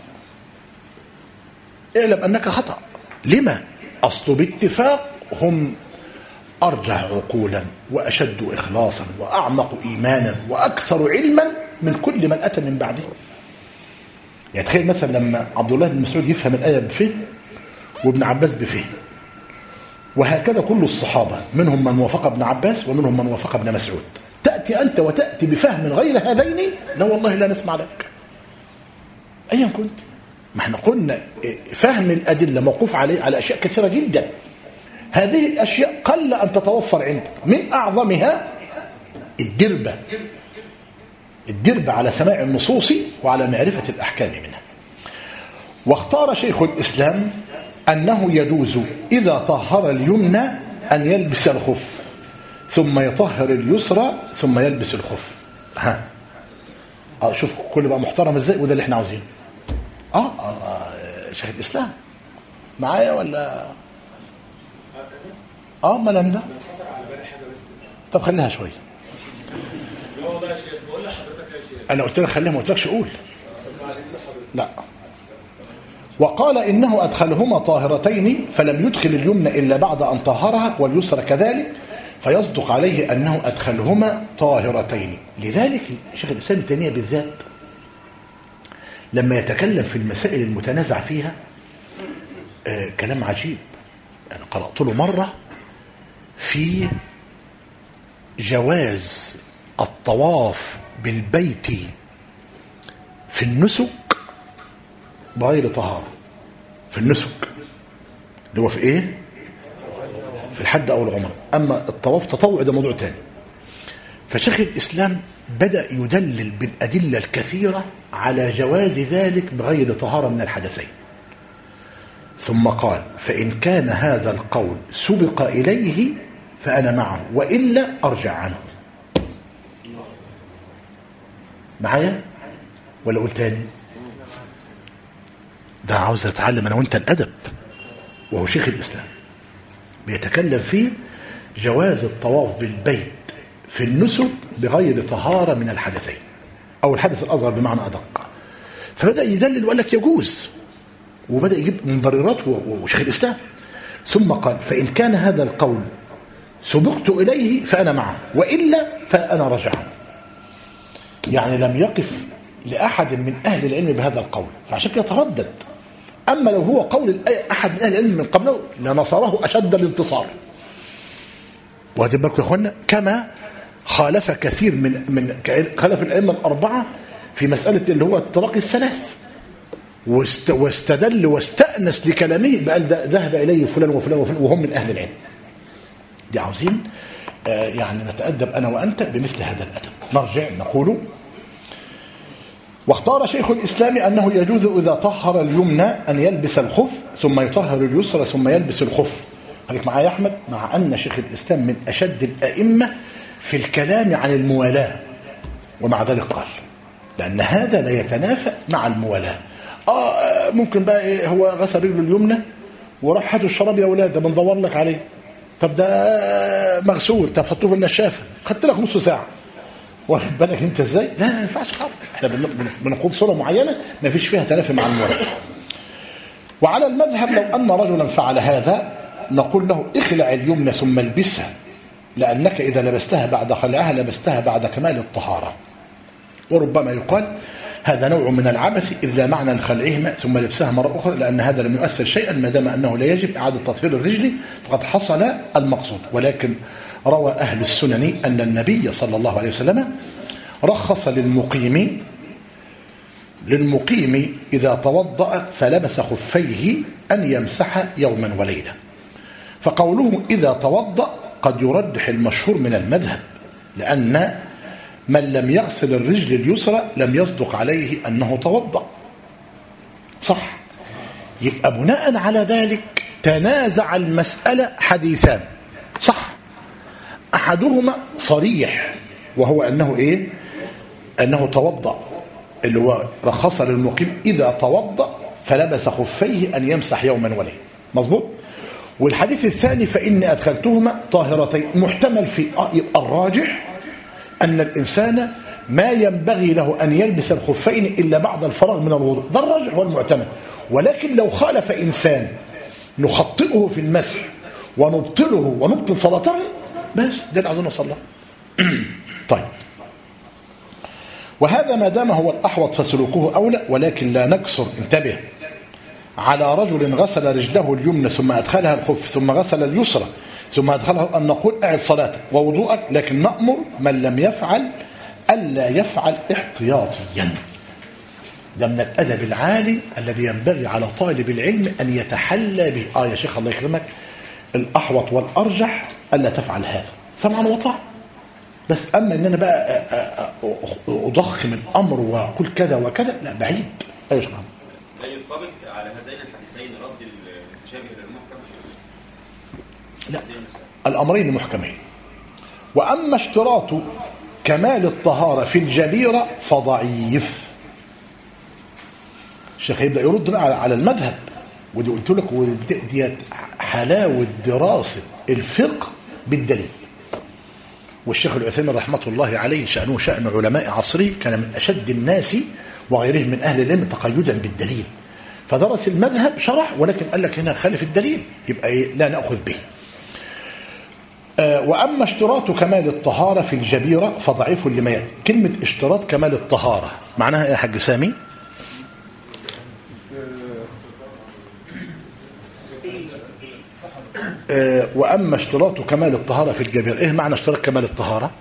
اعلم أنك خطأ. لما؟ أصل باتفاق هم أرجع عقولا وأشد إخلاصا وأعمق إيمانا وأكثر علما من كل من أتى من بعده. يعني تخيل مثلا لما عبد الله بن مسعود يفهم الآية بفهم وابن عباس بفهم، وهكذا كل الصحابة، منهم من وافق ابن عباس ومنهم من وافق ابن مسعود. تأتي أنت وتأتي بفهم غير هذين، لا والله لا نسمع لك أيا كنت. ما احنا قلنا فهم الأدلة موقوف عليه على أشياء كثيرة جدا، هذه الأشياء قل أن تتوفر عندك، من أعظمها الدربة الدربة على سماع النصوص وعلى معرفة الأحكام منها. واختار شيخ الإسلام أنه يجوز إذا طهر اليمنى أن يلبس الخف ثم يطهر اليسرى ثم يلبس الخف. ها اه شوف كل بقى محترم ازاي، وده اللي احنا عاوزينه. آه, اه شيخ الإسلام معايا ولا اه ما انا ده. طب خليها شويه. انا قلت لك خليها، ما قلتلكش قول. لا. وقال إنه أدخلهما طاهرتين فلم يدخل اليمنى إلا بعد أن طهرها واليسرى كذلك، فيصدق عليه أنه أدخلهما طاهرتين. لذلك شيخ الإسلام ابن تيمية بالذات لما يتكلم في المسائل المتنازع فيها آه كلام عجيب. أنا قرأت له مرة في جواز الطواف بالبيت في النسك بغير طهارة. في النسك اللي هو في ايه؟ في الحج او العمره. اما الطواف تطوع ده موضوع تاني. فشيخ الاسلام بدأ يدلل بالادله الكثيره على جواز ذلك بغير طهاره من الحدثين، ثم قال فان كان هذا القول سبق اليه فانا معه والا ارجع عنه. معايا ولا اقول تاني؟ ده عاوز اتعلم انا وانت الادب، وهو شيخ الاسلام بيتكلم فيه جواز الطواف بالبيت في النسك بغير طهاره من الحدثين او الحدث الاصغر بمعنى ادق. فبدا يدلل وقال لك يجوز، وبدا يجيب مبررات وشيخ الاسلام. ثم قال فان كان هذا القول سبقت اليه فانا معه والا فانا رجع. يعني لم يقف لاحد من اهل العلم بهذا القول، فعشان كده تردد. أما لو هو قول أحد من أهل العلم من قبله لنصره أشد الانتصار. وهذه بالكم يا أخوانا كما خالف كثير من من خالف الأئمة الأربعة في مسألة اللي هو الطلاق الثلاث، واستدل واستأنس لكلامه بقال ذهب إليه فلان وفلان وفلان وهم من أهل العلم. دي عاوزين آه يعني نتأدب أنا وأنت بمثل هذا الأدب. نرجع نقول واختار شيخ الإسلام أنه يجوز إذا طهر اليمنى أن يلبس الخف ثم يطهر اليسرى ثم يلبس الخف. خليك معايا يا أحمد، مع أن شيخ الإسلام من أشد الأئمة في الكلام عن الموالاة، ومع ذلك قال لأن هذا لا يتنافى مع الموالاة. آه ممكن بقى إيه، هو غسل رجله اليمنى وراح هاتوا الشراب يا ولاد ده بندور لك عليه، طب ده مغسول، طب حطوه في النشافة، خدت لك نص ساعة، واخد بالك انت ازاي؟ لا ما ينفعش خالص. احنا بنقول صوره معينه ما فيش فيها تنافي مع المراد. وعلى المذهب لو ان رجلا فعل هذا نقول له اخلع اليمنى ثم البسها، لانك اذا لبستها بعد خلعها لبستها بعد كمال الطهاره. وربما يقال هذا نوع من العبث اذ لا معنى لخلعهما ثم لبسها مره اخرى، لان هذا لم يؤثر شيئا ما دام انه لا يجب اعاده تطهير الرجل فقد حصل المقصود. ولكن روى أهل السنن أن النبي صلى الله عليه وسلم رخص للمقيم للمقيم إذا توضأ فلبس خفيه أن يمسح يوما وليلة. فقوله إذا توضأ قد يرجح المشهور من المذهب، لأن من لم يغسل الرجل اليسرى لم يصدق عليه أنه توضأ. صح؟ يبقى بناء على ذلك تنازع المسألة حديثان. صح؟ أحدهما صريح وهو أنه إيه؟ أنه توضأ، اللي هو رخص للمقيم إذا توضأ فلبس خفيه أن يمسح يوما وليلة. مظبوط؟ والحديث الثاني فإني أدخلتهما طاهرتين، محتمل في يبقى الراجح أن الإنسان ما ينبغي له أن يلبس الخفين إلا بعد الفراغ من الوضوء، ده الراجح والمعتمد. ولكن لو خالف إنسان نخطئه في المسح ونبطله ونبطل صلاته، بس ده اللي عايزين نوصل له. طيب، وهذا ما دام هو الأحوط فسلوكه أولى، ولكن لا نكسر، انتبه، على رجل غسل رجله اليمنى ثم أدخلها الخف ثم غسل اليسرى ثم أدخلها أن نقول أعد صلاتك ووضوءك، لكن نأمر من لم يفعل ألا يفعل احتياطيا. ده من الأدب العالي الذي ينبغي على طالب العلم أن يتحلى به. آه يا شيخ الله يكرمك، الأحوط والأرجح ألا تفعل هذا سمعا وطاعة، بس أما أن أنا بقى أضخم الأمر وأقول كذا وكذا، لا بعيد. أيوة شيخ لا ينطبق على هذين الحديثين رد المتشابه للمحكم؟ لا، الأمرين محكمين. وأما اشتراط كمال الطهارة في الجبيرة فضعيف. الشيخ يبدأ يرد بقى على المذهب، ودي قلت لك ودي حلاوة دراسة الفقه بالدليل. والشيخ العثيمين رحمة الله عليه شأنه شأن علماء عصره، كان من أشد الناس وغيرهم من أهل العلم تقيدا بالدليل، فدرس المذهب شرح، ولكن قال لك هنا خالف الدليل يبقى إيه؟ لا نأخذ به. آه وأما اشتراط كمال الطهارة في الجبيرة فضعيف لما يأتي. كلمة اشتراط كمال الطهارة معناها يا حاج سامي؟ آه وأما اشتراط كمال الطهارة في الجبيرة، إيه معنى اشتراط كمال الطهارة؟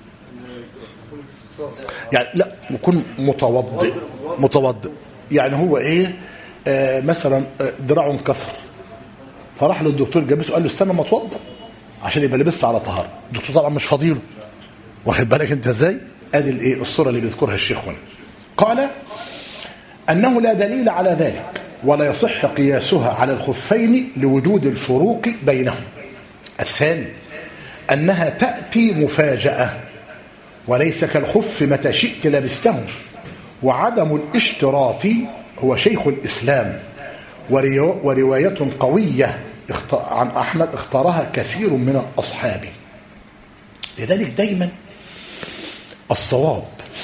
يعني لا يكون متوضئ. متوضئ يعني هو إيه؟ آه مثلا دراعه انكسر، فراح له الدكتور جابسه قال له استنى ما اتوضى عشان يبقى لبست على طهارة. الدكتور طبعا مش فاضيله، واخد بالك انت ازاي؟ ادي الايه الصوره اللي بيذكرها الشيخ هنا. قال انه لا دليل على ذلك ولا يصح قياسها على الخفين لوجود الفروق بينهم. الثاني انها تاتي مفاجاه وليس كالخف متى شئت لبسته. وعدم الاشتراط هو شيخ الاسلام وروايه قويه عن أحمد اختارها كثير من الأصحاب. لذلك دايما الصواب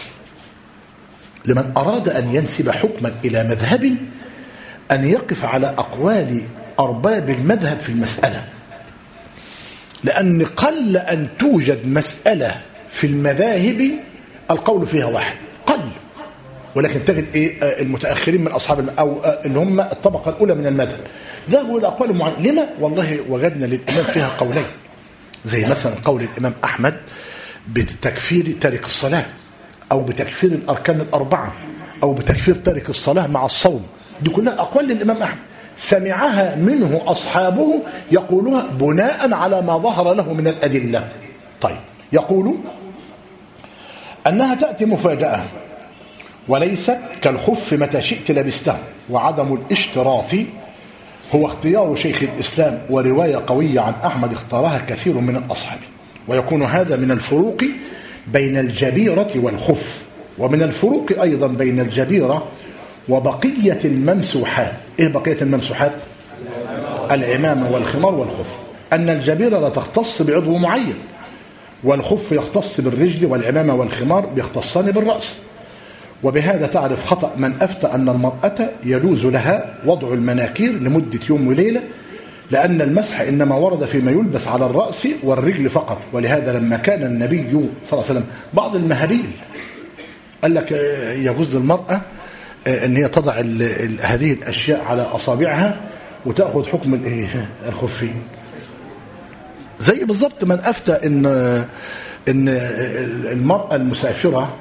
لمن أراد أن ينسب حكما إلى مذهب أن يقف على أقوال أرباب المذهب في المسألة، لأن قل أن توجد مسألة في المذاهب القول فيها واحد، قل، ولكن تجد إيه المتأخرين من أصحاب أو اللي هم الطبقة الأولى من المذهب ذهبوا إلى أقوال معينة. لما؟ والله وجدنا للإمام فيها قولين، زي مثلا قول الإمام أحمد بتكفير تارك الصلاة، أو بتكفير الأركان الأربعة، أو بتكفير تارك الصلاة مع الصوم. دي كلها أقوال للإمام أحمد سمعها منه أصحابه يقولها بناء على ما ظهر له من الأدلة. طيب، يقول أنها تأتي مفاجأة وليست كالخف متى شئت لبسته. وعدم الاشتراط هو اختيار شيخ الإسلام ورواية قوية عن أحمد اختارها كثير من الأصحاب. ويكون هذا من الفروق بين الجبيرة والخف، ومن الفروق أيضا بين الجبيرة وبقية الممسوحات. إيه بقية الممسوحات؟ العمامة والخمار والخف. أن الجبيرة لا تختص بعضو معين، والخف يختص بالرجل، والعمامة والخمار بيختصان بالرأس. وبهذا تعرف خطأ من أفتى أن المرأة يجوز لها وضع المناكير لمدة يوم وليلة، لأن المسح إنما ورد فيما يلبس على الرأس والرجل فقط. ولهذا لما كان النبي صلى الله عليه وسلم بعض المهابيل قال لك يجوز للمرأة أن هي تضع هذه الأشياء على أصابعها وتأخذ حكم الخفين، زي بالضبط من أفتى إن إن المرأة المسافرة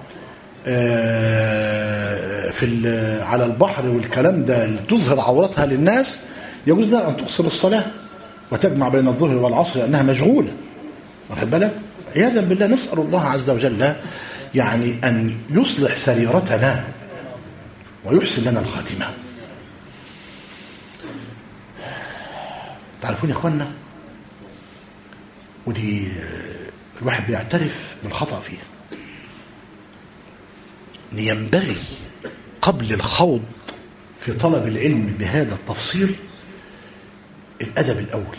في على البحر والكلام ده تظهر عورتها للناس يجوز لها أن تقصر الصلاة وتجمع بين الظهر والعصر لأنها مشغولة. واخد بالك؟ عياذا بالله، نسأل الله عز وجل يعني أن يصلح سريرتنا ويحسن لنا الخاتمة. تعرفون يا إخوانا، ودي الواحد بيعترف بالخطأ فيها، أن ينبغي قبل الخوض في طلب العلم بهذا التفصيل الأدب الأول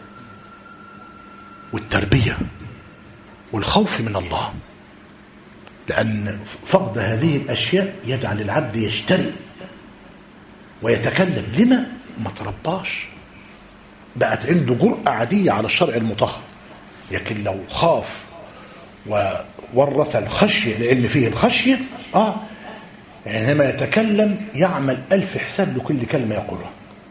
والتربية والخوف من الله، لأن فقد هذه الأشياء يجعل العبد يشتري ويتكلم. لما؟ ما ترباش، بقت عنده جرأة عادية على الشرع المطهر. لكن لو خاف وورث الخشية، العلم فيه الخشية، آه يعني لما يتكلم يعمل ألف حساب لكل كلمة يقولها.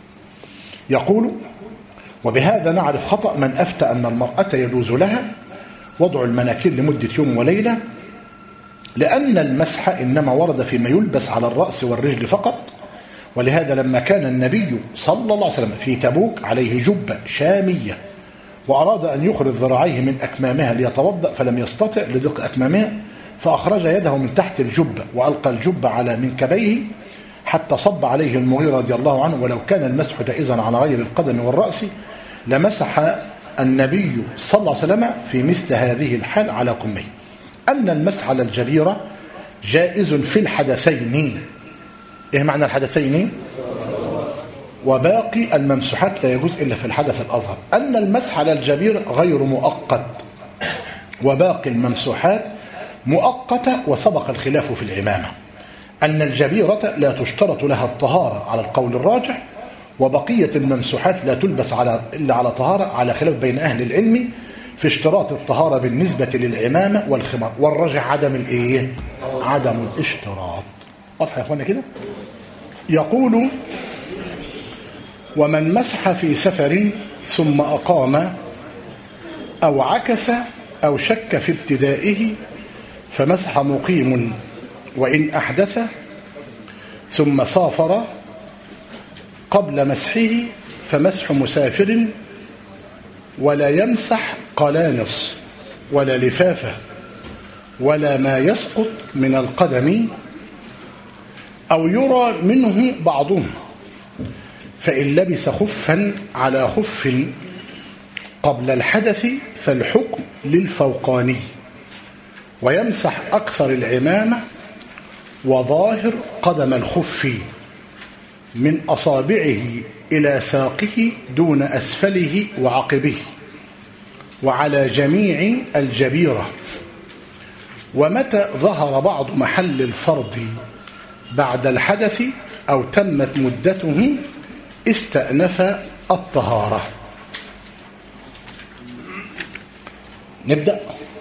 يقول: وبهذا نعرف خطأ من أفتى أن المرأة يجوز لها وضع المناكير لمدة يوم وليلة، لأن المسح إنما ورد فيما يلبس على الرأس والرجل فقط. ولهذا لما كان النبي صلى الله عليه وسلم في تبوك عليه جبة شامية وأراد أن يخرج ذراعيه من أكمامها ليتوضأ فلم يستطع لضيق أكمامها، فأخرج يده من تحت الجبة وألقى الجبة على منكبيه حتى صب عليه المغيرة رضي الله عنه. ولو كان المسح جائزا على غير القدم والرأس لمسح النبي صلى الله عليه وسلم في مثل هذه الحال على كميه. أن المسح على الجبيرة جائز في الحدثين. إيه معنى الحدثين؟ وباقي الممسوحات لا يجوز إلا في الحدث الأصغر. أن المسح على الجبيرة غير مؤقت، وباقي الممسوحات مؤقتة، وسبق الخلاف في العمامة. أن الجبيرة لا تشترط لها الطهارة على القول الراجح، وبقية الممسوحات لا تلبس على إلا على طهارة، على خلاف بين أهل العلم في اشتراط الطهارة بالنسبة للعمامة والخمار، والراجح عدم الإيه؟ عدم الاشتراط. واضح يا أخوانا كده؟ يقول: ومن مسح في سفر ثم أقام أو عكس أو شك في ابتدائه فمسح مقيم، وإن أحدث ثم سافر قبل مسحه فمسح مسافر، ولا يمسح قلانص ولا لفافة ولا ما يسقط من القدم أو يرى منه بعضهم، فإن لبس خفا على خف قبل الحدث فالحكم للفوقاني، ويمسح أكثر العمامة وظاهر قدم الخف من أصابعه إلى ساقه دون أسفله وعقبه، وعلى جميع الجبيرة. ومتى ظهر بعض محل الفرض بعد الحدث أو تمت مدته استأنف الطهارة. نبدأ.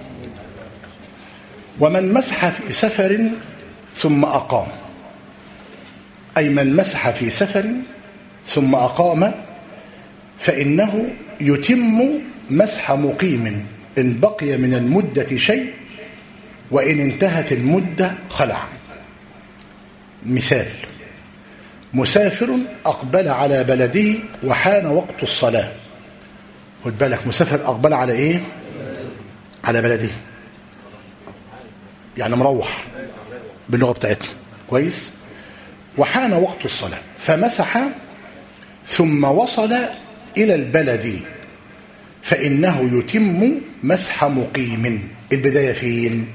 ومن مسح في سفر ثم أقام، أي من مسح في سفر ثم أقام فإنه يتم مسح مقيم إن بقي من المدة شيء، وإن انتهت المدة خلع. مثال: مسافر أقبل على بلده وحان وقت الصلاة. خد بالك، مسافر أقبل على إيه؟ على بلده، يعني مروح باللغة بتاعتنا، كويس؟ وحان وقت الصلاة فمسح ثم وصل إلى البلد فإنه يتم مسح مقيم. البداية فين؟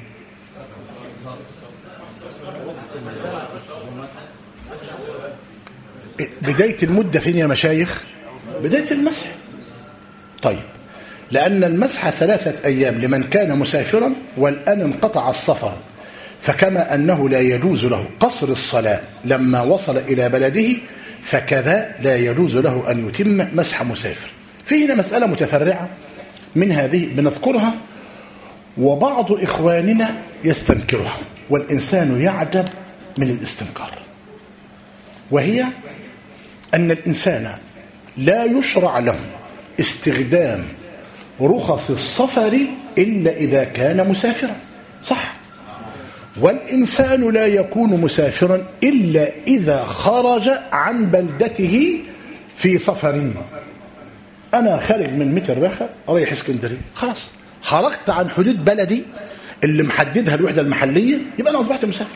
بداية المدة فين يا مشايخ؟ بداية المسح. طيب، لأن المسح ثلاثة أيام لمن كان مسافرا والآن انقطع السفر، فكما أنه لا يجوز له قصر الصلاة لما وصل إلى بلده، فكذا لا يجوز له أن يتم مسح مسافر. في هنا مسألة متفرعة من هذه بنذكرها، وبعض إخواننا يستنكرها، والإنسان يعجب من الاستنكار، وهي أن الإنسان لا يشرع له استخدام رخص السفر إلا إذا كان مسافرا، صح؟ والإنسان لا يكون مسافرا إلا إذا خرج عن بلدته في سفر. أنا خارج من متربخة رايح اسكندرية، خلاص خرجت عن حدود بلدي اللي محددها الوحدة المحلية، يبقى أنا أصبحت مسافر.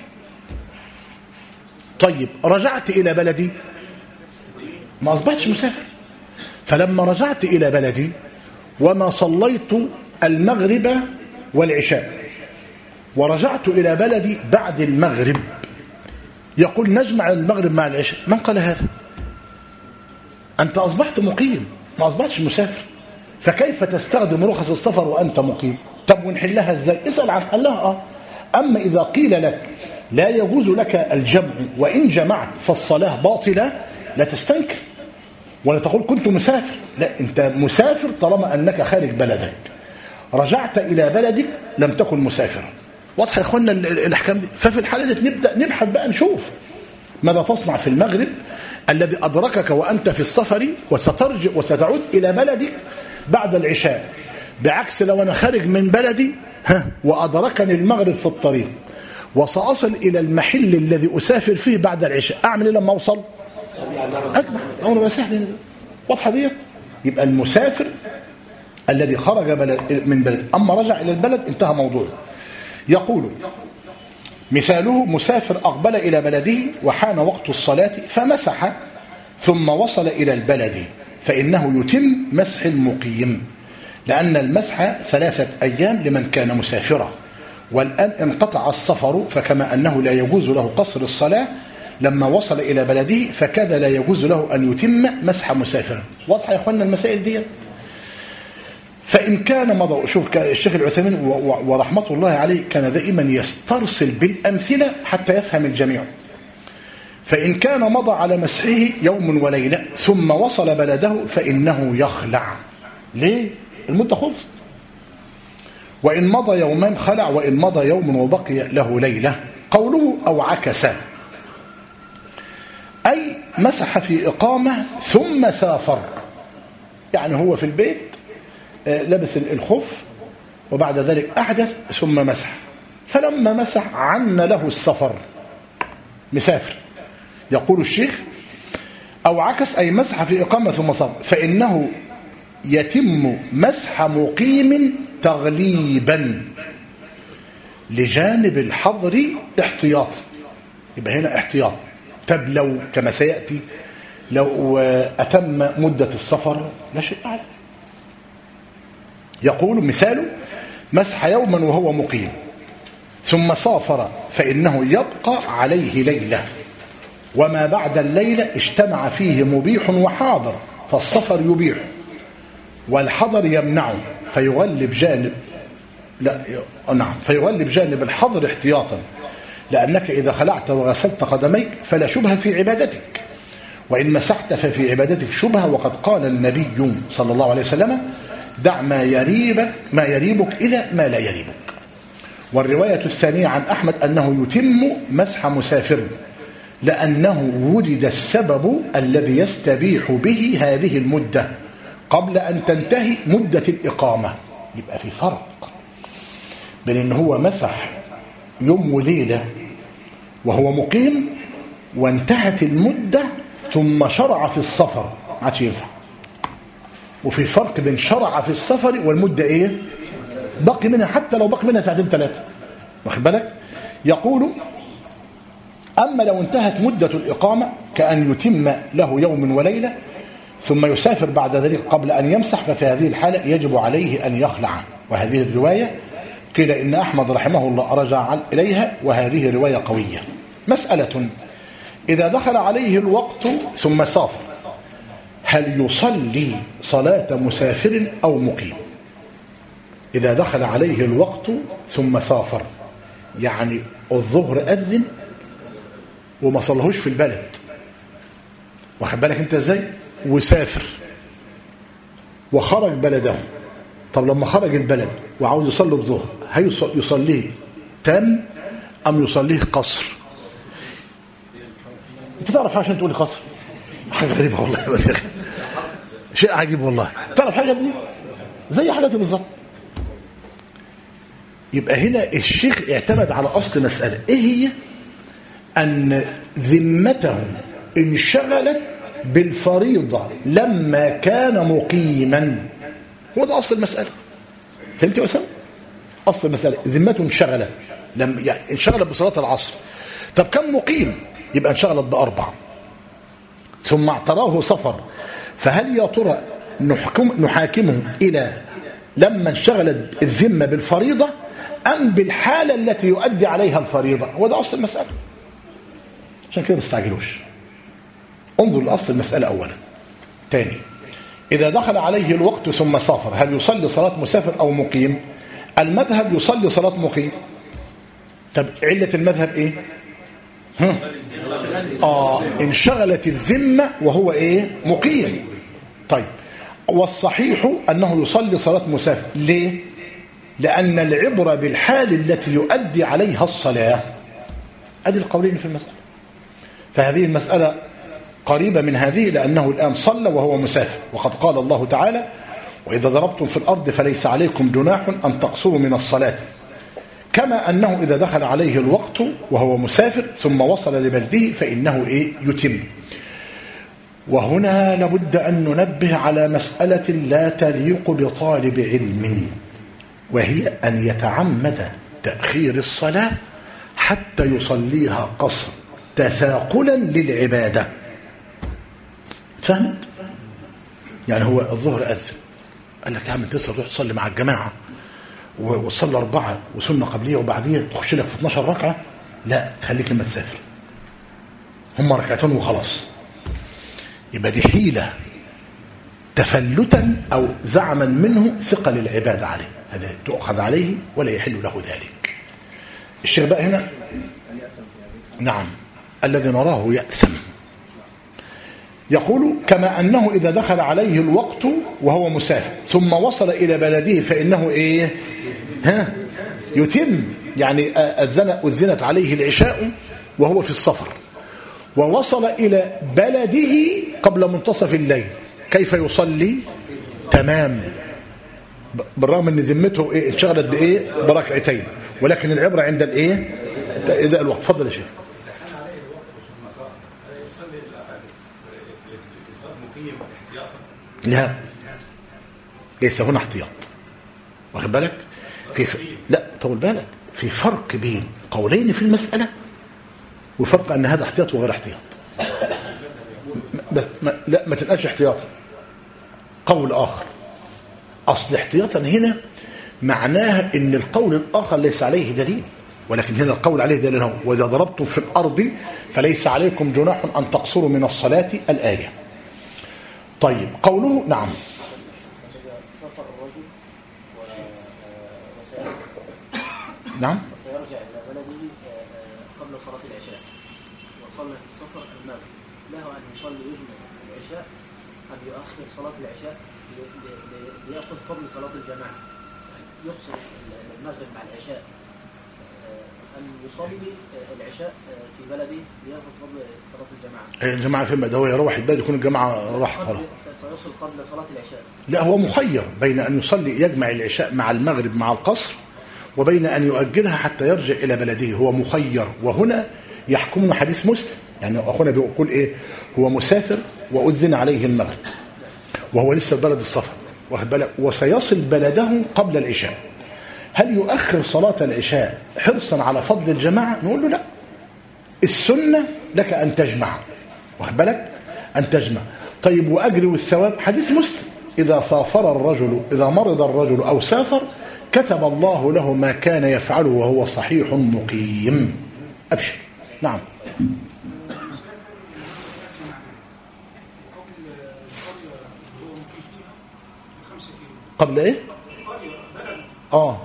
طيب، رجعت إلى بلدي ما أصبحتش مسافر. فلما رجعت إلى بلدي وما صليت المغرب والعشاء ورجعت إلى بلدي بعد المغرب، يقول نجمع المغرب مع العشاء، من قال هذا؟ أنت أصبحت مقيم، ما أصبحتش مسافر، فكيف تستخدم رخص السفر وأنت مقيم؟ طب ونحلها إزاي؟ اسأل عن حلها. آه. أما إذا قيل لك لا يجوز لك الجمع وإن جمعت فالصلاة باطلة، لا تستنكر ولا تقول كنت مسافر، لا، أنت مسافر طالما أنك خارج بلدك. رجعت إلى بلدك لم تكن مسافرا. واضح يا إخواننا الأحكام دي؟ ففي الحالة دي نبدأ نبحث بقى نشوف ماذا تصنع في المغرب الذي أدركك وأنت في السفر وسترجع وستعود إلى بلدك بعد العشاء، بعكس لو أنا خارج من بلدي ها وأدركني المغرب في الطريق وسأصل إلى المحل الذي أسافر فيه بعد العشاء، أعمل إيه لما أوصل؟ أجمع أمر سهل. واضحة ديت؟ يبقى المسافر الذي خرج بلد من بلد أما رجع إلى البلد انتهى موضوعه. يقول مثاله مسافر أقبل إلى بلده وحان وقت الصلاة فمسح ثم وصل إلى البلد فإنه يتم مسح المقيم، لأن المسح ثلاثة أيام لمن كان مسافرا، والآن انقطع السفر فكما أنه لا يجوز له قصر الصلاة لما وصل إلى بلده فكذا لا يجوز له أن يتم مسح مسافر. واضحة يا أخوانا المسائل دي؟ فإن كان مضى، شوف الشيخ العثيمين ورحمة الله عليه كان دائما يسترسل بالأمثلة حتى يفهم الجميع. فإن كان مضى على مسحه يوم وليلة ثم وصل بلده فإنه يخلع. ليه؟ المدة خلصت. وإن مضى يومان خلع، وإن مضى يوم وبقي له ليلة. قوله أو عكس أي مسح في إقامة ثم سافر، يعني هو في البيت لبس الخف وبعد ذلك أحدث ثم مسح، فلما مسح عن له السفر مسافر. يقول الشيخ أو عكس أي مسح في إقامة ثم سافر فإنه يتم مسح مقيم تغليبا لجانب الحظر احتياطا. يبقى هنا احتياط. طب لو كما سيأتي لو أتم مدة السفر لا شيء أعلم. يقول مثاله مسح يوما وهو مقيم ثم سافر فإنه يبقى عليه ليلة، وما بعد الليلة اجتمع فيه مبيح وحاضر فالسفر يبيح والحضر يمنعه فيغلب جانب لا نعم فيغلب جانب الحظر احتياطا، لأنك إذا خلعت وغسلت قدميك فلا شبهة في عبادتك، وإن مسحت ففي عبادتك شبهة، وقد قال النبي صلى الله عليه وسلم دع ما يريبك ما يريبك إلى ما لا يريبك. والرواية الثانية عن أحمد أنه يتم مسح مسافر لأنه وجد السبب الذي يستبيح به هذه المدة قبل أن تنتهي مدة الإقامة. يبقى في فرق بين أنه هو مسح يوم وليلة وهو مقيم وانتهت المدة ثم شرع في السفر، ما عادش ينفع. وفي فرق بين شرع في السفر والمدة ايه باقي منها، حتى لو باقي منها ساعتين ثلاثة، واخد بالك. يقول أما لو انتهت مدة الإقامة كأن يتم له يوم وليلة ثم يسافر بعد ذلك قبل أن يمسح، ففي هذه الحالة يجب عليه أن يخلع. وهذه الرواية قيل إن أحمد رحمه الله رجع إليها، وهذه رواية قوية. مسألة: إذا دخل عليه الوقت ثم سافر هل يصلي صلاة مسافر أو مقيم؟ إذا دخل عليه الوقت ثم سافر، يعني الظهر أذن وما صلهوش في البلد، واخد بالك انت ازاي، وسافر وخرج بلده. طب لما خرج البلد وعاوز يصلي الظهر هيصليه تام أم يصليه قصر؟ انت تعرف عشان تقولي قصر؟ حاجة غريبة والله، شيء عجيب والله. تعرف حاجة ابني زي حالتي بالظبط. يبقى هنا الشيخ اعتمد على أصل مسألة ايه هي؟ أن ذمته انشغلت بالفريضة لما كان مقيما. هو ده أصل المسألة. فهمت يا أسامة؟ أصل المسألة ذمته انشغلت لم يعني انشغلت بصلاة العصر. طب كم مقيم؟ يبقى انشغلت بأربع ثم اعتراه سفر، فهل يا ترى نحكم نحاكمه إلى لما انشغلت الذمة بالفريضة أم بالحالة التي يؤدي عليها الفريضة؟ هو ده أصل المسألة. عشان كده ما تستعجلوش، انظر لأصل المسألة أولا. تاني، إذا دخل عليه الوقت ثم سافر هل يصلي صلاة مسافر أو مقيم؟ المذهب يصلي صلاة مقيم. طب علة المذهب إيه؟ ها؟ آه انشغلت الذمة وهو إيه؟ مقيم. طيب، والصحيح أنه يصلي صلاة مسافر. ليه؟ لأن العبرة بالحال التي يؤدي عليها الصلاة. أدي القولين في المسألة. فهذه المسألة قريبة من هذه، لأنه الآن صلى وهو مسافر، وقد قال الله تعالى: وإذا ضربتم في الأرض فليس عليكم جناح أن تقصروا من الصلاة. كما أنه إذا دخل عليه الوقت وهو مسافر ثم وصل لبلده فإنه إيه؟ يتم. وهنا لابد أن ننبه على مسألة لا تليق بطالب علم، وهي أن يتعمد تأخير الصلاة حتى يصليها قصر تثاقلا للعبادة. فهمت؟ يعني هو الظهر أذن، قال لك يا عم انت لسه تروح تصلي مع الجماعة وتصلي أربعة وسنة قبلية وبعدية تخش لك في اثناشر ركعة؟ لا، خليك لما تسافر، هم ركعتين وخلاص. يبقى دي حيلة تفلتا أو زعما منه ثقل العبادة عليه، هذا تؤخذ عليه ولا يحل له ذلك. الشيخ بقى هنا نعم الذي نراه يأثم. يقول: كما أنه إذا دخل عليه الوقت وهو مسافر ثم وصل إلى بلده فإنه إيه؟ ها؟ يتم. يعني أذنت عليه العشاء وهو في السفر ووصل إلى بلده قبل منتصف الليل، كيف يصلي؟ تمام، بالرغم أن ذمته إيه؟ انشغلت بإيه؟ بركعتين، ولكن العبرة عند الإيه؟ إذا الوقت. فضل يا شيخ. لا، ليس هنا احتياط، واخد بالك؟ في ف... لا طول بالك، في فرق بين قولين في المسألة، وفرق أن هذا احتياط وغير احتياط. ما... ما... لا ما تنقلش احتياطا. قول آخر، أصل احتياطا هنا معناها أن القول الآخر ليس عليه دليل، ولكن هنا القول عليه دليل هو: وإذا ضربتم في الأرض فليس عليكم جناح أن تقصروا من الصلاة، الآية. طيب قوله نعم سافر الرجل وسيرجع نعم وسيرجع إلى بلده قبل صلاة العشاء، وصلى في السفر المغرب، له أن يصلي يجمع العشاء أم يؤخر صلاة العشاء ليأخذ فضل صلاة الجماعة، يقصر المغرب مع العشاء، أن يصلي العشاء في بلده ليأخذ فضل صلاة الجماعة. الجماعة فين بقى؟ هو يروح البلد يكون الجماعة راحت خلاص. سيصل قبل صلاة العشاء. لا، هو مخير بين أن يصلي يجمع العشاء مع المغرب مع القصر، وبين أن يؤجلها حتى يرجع إلى بلده. هو مخير. وهنا يحكمنا حديث مسلم، يعني أخونا بيقول إيه؟ هو مسافر وأذن عليه المغرب وهو لسه بلد السفر، واخد بالك؟ وسيصل بلده قبل العشاء. هل يؤخر صلاة العشاء حرصا على فضل الجماعة؟ نقول له لا، السنة لك أن تجمع، واخد بالك؟ أن تجمع. طيب وأجر والثواب؟ حديث مسلم: إذا سافر الرجل، إذا مرض الرجل أو سافر كتب الله له ما كان يفعله وهو صحيح مقيم. أبشر. نعم. قبل إيه؟ آه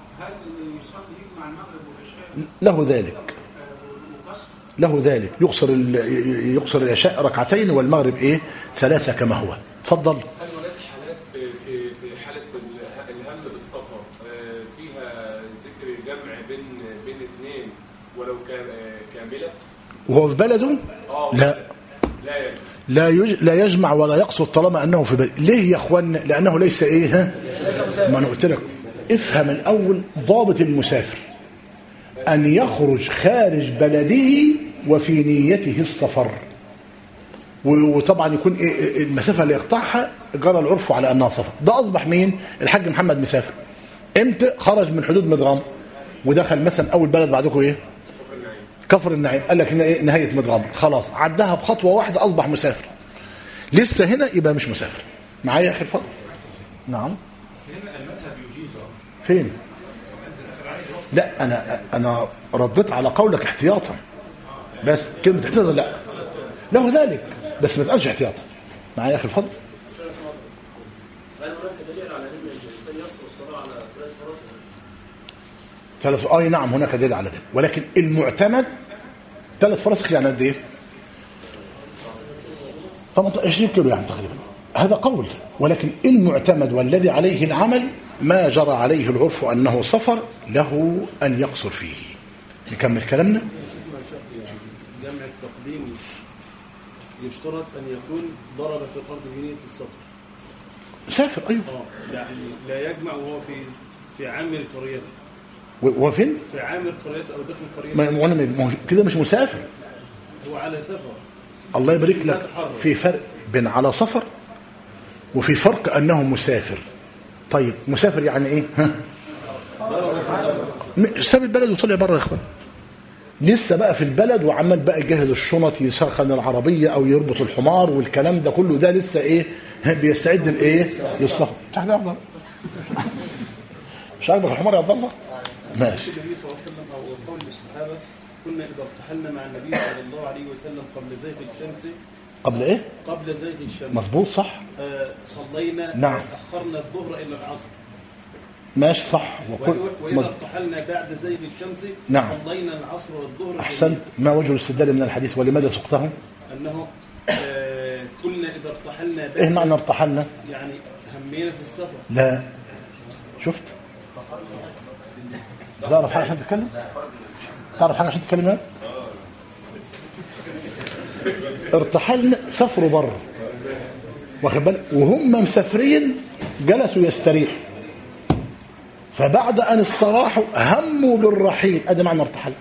له ذلك، له ذلك يقصر يقصر العشاء ركعتين والمغرب ايه؟ ثلاثه كما هو. تفضل. هل هناك حالات في في حاله الهم بالسفر فيها ذكر جمع بين بين اثنين ولو كان كامله وهو في بلده؟ لا لا لا يج... لا يجمع ولا يقصد طالما انه في بلده. ليه يا اخوانا؟ لانه ليس ايه؟ ها؟ ما انا قلت لك افهم الاول ضابط المسافر: أن يخرج خارج بلده وفي نيته السفر، وطبعا يكون المسافة اللي يقطعها جرى العرف على أنها سفر. ده أصبح مين؟ الحاج محمد مسافر. امتى خرج من حدود مدغم ودخل مثلا أول بلد بعدكم إيه؟ كفر النعيم. قال لك نهاية مدغم، خلاص عدها بخطوة واحدة أصبح مسافر. لسه هنا يبقى مش مسافر. معايا آخر فضل؟ نعم. فين؟ لا أنا أنا رديت على قولك احتياطا، بس كلمة احتياطا لا له ذلك، بس ما تقالش احتياطا. معايا آخر الفضل؟ ثلاث آي نعم هناك دليل على ذلك، ولكن المعتمد ثلاث فراسخ يعني قد إيه؟ عشرين كيلو يعني تقريبا. هذا قول، ولكن المعتمد والذي عليه العمل ما جرى عليه العرف أنه سفر له أن يقصر فيه. نكمل كلامنا. جمع التقديم يشترط أن يكون ضرب في الأرض بنية السفر. مسافر أيوه. اه يعني لا يجمع وهو في في عامل قريته. وهو فين؟ في عامل قريته أو داخل قريته. ما وانا كده مش مسافر. هو على سفر. الله يبارك لك. في فرق بين على سفر وفي فرق أنه مسافر. طيب مسافر يعني إيه؟ ها؟ ساب البلد وطلع بره يا إخوان. لسه بقى في البلد وعمال بقى يجهز الشنط، يسخن العربية أو يربط الحمار والكلام ده كله، ده لسه إيه؟ بيستعد لإيه؟ للسفر. مش عاجبك يا عبد الله؟ مش عاجبك الحمار يا عبد الله؟ ماشي. النبي صلى الله عليه وسلم أو قول للصحابة كنا إذا ارتحلنا مع النبي صلى الله عليه وسلم قبل زيغ الشمس. قبل إيه؟ قبل زيغ الشمس. مظبوط صح. آه صلينا. نعم. أخرنا الظهر إلى العصر. ماشي صح. وكل وإذا ارتحلنا بعد زيغ الشمس. نعم. صلينا العصر والظهر. أحسنت. ما وجه الاستدلال من الحديث ولماذا سقطه؟ أنه آه كنا إذا ارتحلنا. إيه معنى ارتحلنا؟ يعني همينا في السفر. لا. شفت؟ تعرف حاجة عشان تتكلم؟ تعرف حاجة عشان تتكلم هنا؟ ارتحلنا سافروا بره واخد بالك، وهم مسافرين جلسوا يستريحوا، فبعد ان استراحوا هموا بالرحيل. ادي معنى ارتحل.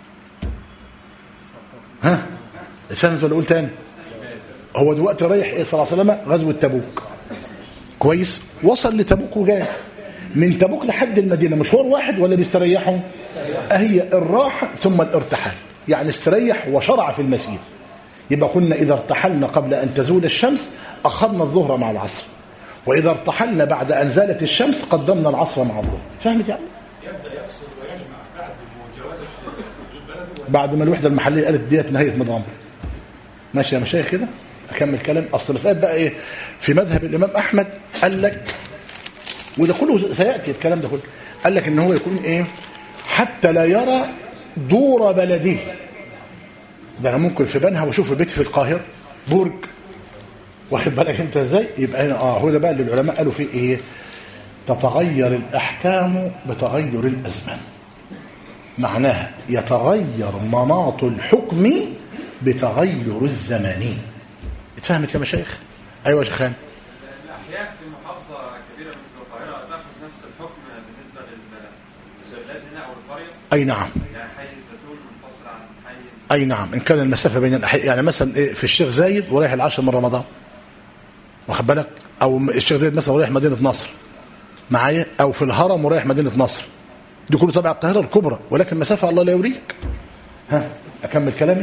ها فهمت ولا اقول تاني؟ هو دلوقتي رايح ايه صلى الله عليه وسلم؟ غزوه تبوك. كويس. وصل لتبوك وجاي من تبوك لحد المدينه مشوار واحد ولا بيستريحوا؟ اهي الراحه ثم الارتحال، يعني استريح وشرع في المسير. يبقى كنا إذا ارتحلنا قبل أن تزول الشمس أخذنا الظهر مع العصر، وإذا ارتحلنا بعد أن زالت الشمس قدمنا العصر مع الظهر. فهمت يعني؟ يبدأ يقصر ويجمع بعد مجاوزة البلد بعد ما الوحدة المحلية قالت ديت نهاية مضامر. ماشي يا مشايخ كده؟ أكمل كلام. أصل مسألة بقى إيه؟ في مذهب الإمام أحمد قال لك، وده كله سيأتي الكلام ده كله، قال لك إن هو يكون إيه؟ حتى لا يرى دور بلده. ده انا ممكن في بنها واشوف البيت في القاهره برج، واخد بالك انت ازاي؟ يبقى هنا اه هو ده بقى اللي العلماء قالوا فيه ايه؟ تتغير الاحكام بتغير الازمان. معناها يتغير مناط الحكم بتغير الزمان. اتفهمت يا مشايخ؟ ايوه يا شيخان. الاحياء في محافظه كبيره مثل القاهره تاخذ نفس الحكم بالنسبه للمسلات هنا او القريه؟ اي نعم. أي نعم. إن كان المسافة بين الأحياء، يعني مثلا إيه في الشيخ زايد ورايح العاشر من رمضان، واخد بالك، أو الشيخ زايد مثلا ورايح مدينة نصر معايا، أو في الهرم ورايح مدينة نصر، دي كله تبع القاهرة الكبرى، ولكن مسافة الله لا يوريك. ها أكمل كلامي؟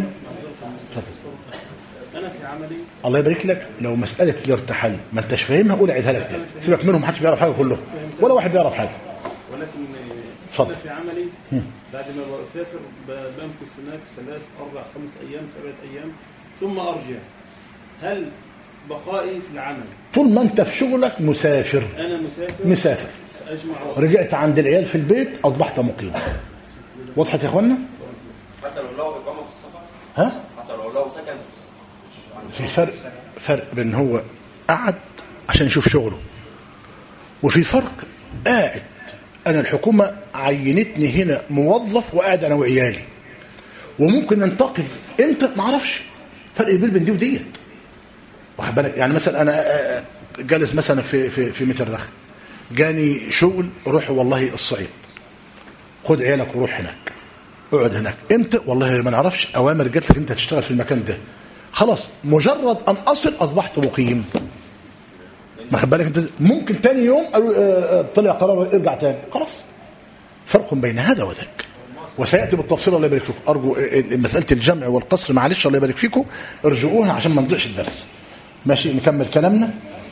أنا في عملي الله يبارك لك. لو مسألة الارتحال ما أنتش فاهمها قول أعيدها لك تاني، سيبك منهم، محدش بيعرف حاجة كلهم، ولا واحد بيعرف حاجة. ولكن اتفضل. أنا في عملي بعد ما بسافر بمكث هناك ثلاث أربع خمس أيام سبعة أيام ثم أرجع. هل بقائي في العمل طول ما أنت في شغلك مسافر؟ أنا مسافر مسافر. أجمع رجعت عند العيال في البيت أصبحت مقيم. وضحت يا إخوانا؟ حتى لو له إقامة في السفر؟ ها؟ حتى لو له سكن في السفر؟ في فرق فرق بين هو قعد عشان يشوف شغله، وفي فرق قاعد أنا الحكومة عينتني هنا موظف وقاعد أنا وعيالي، وممكن ننتقل إمتى ما أعرفش. فرق كبير بين دي وديت، واخد بالك. يعني مثلا أنا جالس مثلا في في في مترخ، جاني شغل روح والله الصعيد، خد عيالك وروح هناك اقعد هناك. إمتى؟ والله ما نعرفش. أوامر جات لك أنت هتشتغل في المكان ده، خلاص مجرد أن أصل أصبحت مقيم. واخد بالك انت. ممكن تاني يوم قالوا طلع قرار ارجع تاني، خلاص. فرق بين هذا وذاك، وسياتي بالتفصيل. الله يبارك فيكم. ارجو مساله الجمع والقصر معلش الله يبارك فيكم ارجعوها عشان ما نضيعش الدرس. ماشي نكمل كلامنا.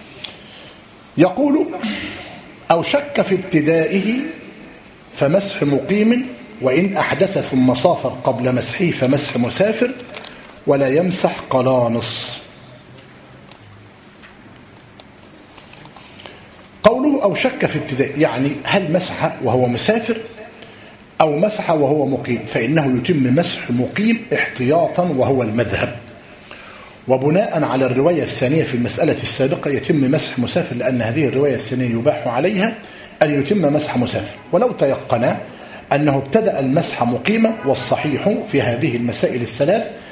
يقول او شك في ابتدائه فمسح مقيم، وان احدث ثم سافر قبل مسحه فمسح مسافر، ولا يمسح قلانص. قوله أو شك في ابتداء، يعني هل مسح وهو مسافر أو مسح وهو مقيم، فإنه يتم مسح مقيم احتياطا وهو المذهب. وبناء على الرواية الثانية في المسألة السابقة يتم مسح مسافر، لأن هذه الرواية الثانية يباح عليها أن يتم مسح مسافر، ولو تيقنا أنه ابتدأ المسح مقيما. والصحيح في هذه المسائل الثلاث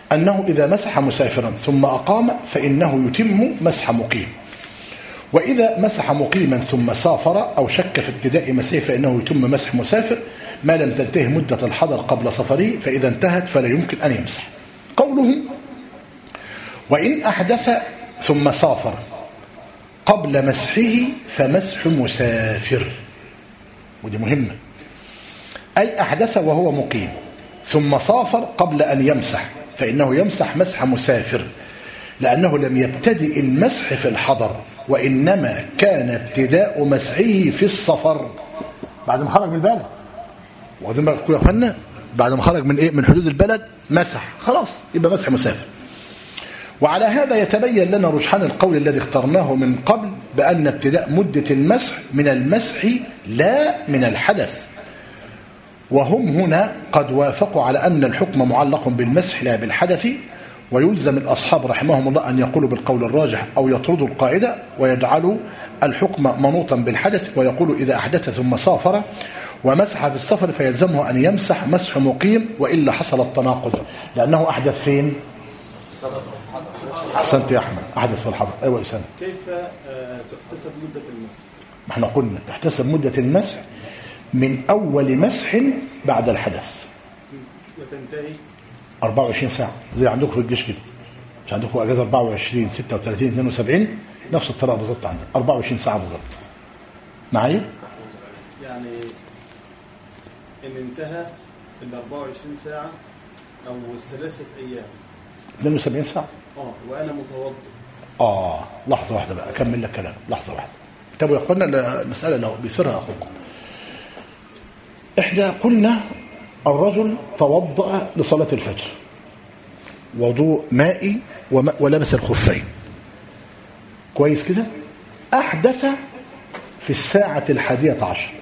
أنه إذا مسح مسافرا ثم أقام فإنه يتم مسح مقيم، وإذا مسح مقيما ثم سافر أو شك في ابتداء مسحه فإنه يتم مسح مسافر ما لم تنتهي مدة الحضر قبل سفره، فإذا انتهت فلا يمكن أن يمسح. قوله وإن أحدث ثم سافر قبل مسحه فمسح مسافر، ودي مهمة، أي أحدث وهو مقيم ثم سافر قبل أن يمسح فإنه يمسح مسح مسافر، لأنه لم يبتدئ المسح في الحضر، وإنما كان ابتداء مسحه في السفر بعد ما خرج من البلد. وبعدين بقى يا اخوانا بعد ما خرج من ايه من حدود البلد مسح، خلاص يبقى مسح مسافر. وعلى هذا يتبين لنا رجحان القول الذي اخترناه من قبل بأن ابتداء مدة المسح من المسح لا من الحدث، وهم هنا قد وافقوا على أن الحكم معلق بالمسح لا بالحدث، ويلزم الأصحاب رحمهم الله أن يقولوا بالقول الراجح أو يطردوا القاعدة ويجعلوا الحكم منوطا بالحدث، ويقولوا إذا أحدث ثم سافر ومسح في السفر فيلزمه أن يمسح مسح مقيم، وإلا حصل التناقض، لأنه أحدث فين؟ أحسنت يا أحمد، أحدث في الحضر. أيوة يا أسامة. كيف تحتسب مدة المسح؟ ما احنا قلنا تحتسب مدة المسح من أول مسح بعد الحدث وتنتهي أربعة وعشرين ساعة زي عندكم في الجيش كده، مش عندكم أجازة أربعة وعشرين ستة وثلاثين اثنين وسبعين، نفس الطريقة بالظبط عندنا أربعة وعشرين ساعة بالظبط. معايا؟ يعني إن انتهى ال أربعة وعشرين ساعة أو الثلاثة أيام اثنين وسبعين ساعة. اه وأنا متوضئ. آه لحظة واحدة بقى أكمل لك كلام، لحظة واحدة. تابعوا يا أخوانا المسألة لو بيصيرها أخوكم. إحنا قلنا الرجل توضأ لصلاة الفجر وضوء مائي ولبس الخفين كويس كده، أحدث في الساعة الحادية عشر،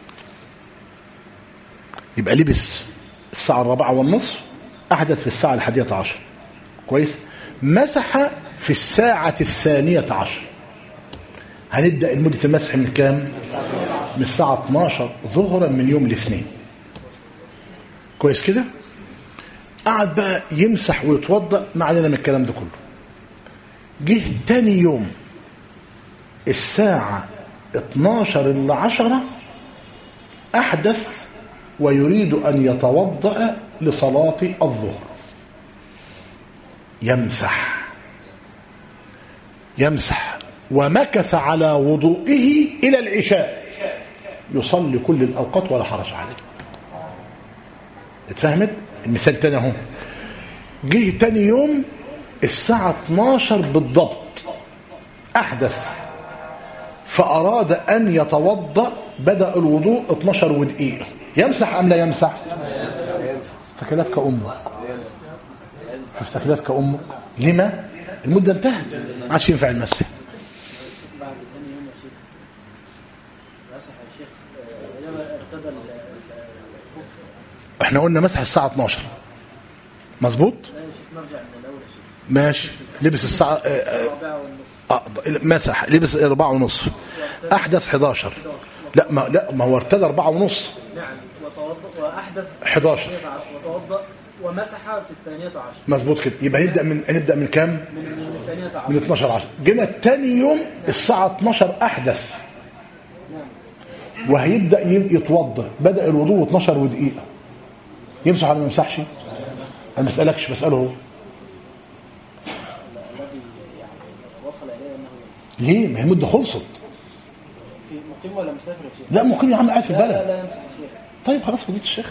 يبقى لبس الساعة الرابعة والنصف، أحدث في الساعة الحادية عشر كويس، مسح في الساعة الثانية عشر. هنبدأ المدة المسح من كام؟ من الساعة اثناشر ظهرا من يوم الاثنين كويس كده. قعد بقى يمسح ويتوضأ، ما علينا من الكلام ده كله. جه تاني يوم الساعة اثناشر إلى عشرة أحدث ويريد أن يتوضأ لصلاة الظهر، يمسح يمسح ومكث على وضوئه إلى العشاء، يصلي كل الأوقات ولا حرج عليه. اتفهمت؟ المثال تاني اهو. جه تاني يوم الساعة اثناشر بالضبط أحدث فأراد أن يتوضأ، بدأ الوضوء اثناشر ودقيقة، يمسح أم لا يمسح؟ ثكلتك أمك، شوف ثكلتك أمك. لما؟ المدة انتهت، ما عادش ينفع المسح. بعد ثاني يوم يا شيخ مسح يا شيخ لما ارتدى الخف. احنا قلنا مسح الساعة اثناشر مظبوط؟ لا يا شيخ نرجع من الأول يا شيخ. ماشي، لبس الساعة الرابعة والنصف. اه مسح لبس أربعة ونص، أحدث حداشر. لا ما لا ما هو ارتدى أربعة ونص. نعم وتوضأ وأحدث حداشر وتوضأ ومسح في الثانية عشر. مظبوط كده. يبقى نبدأ من نبدأ من كام؟ من من الثانية عشر. من اثناشر عشر. جينا الثاني يوم الساعة اثناشر أحدث وهيبدأ يتوضأ، بدأ الوضوء اثناشر ودقيقة، يمسح ولا ما يمسحش؟ أنا ما بسألكش، بسأله هو. الذي يعني وصل إليه أنه يمسح. ليه؟ ما هي المدة خلصت. في مقيم ولا مسافر يا شيخ؟ لا مقيم يا عم، قاعد في لا لا البلد. لا يمسح يا شيخ. طيب خلاص فضيلة الشيخ.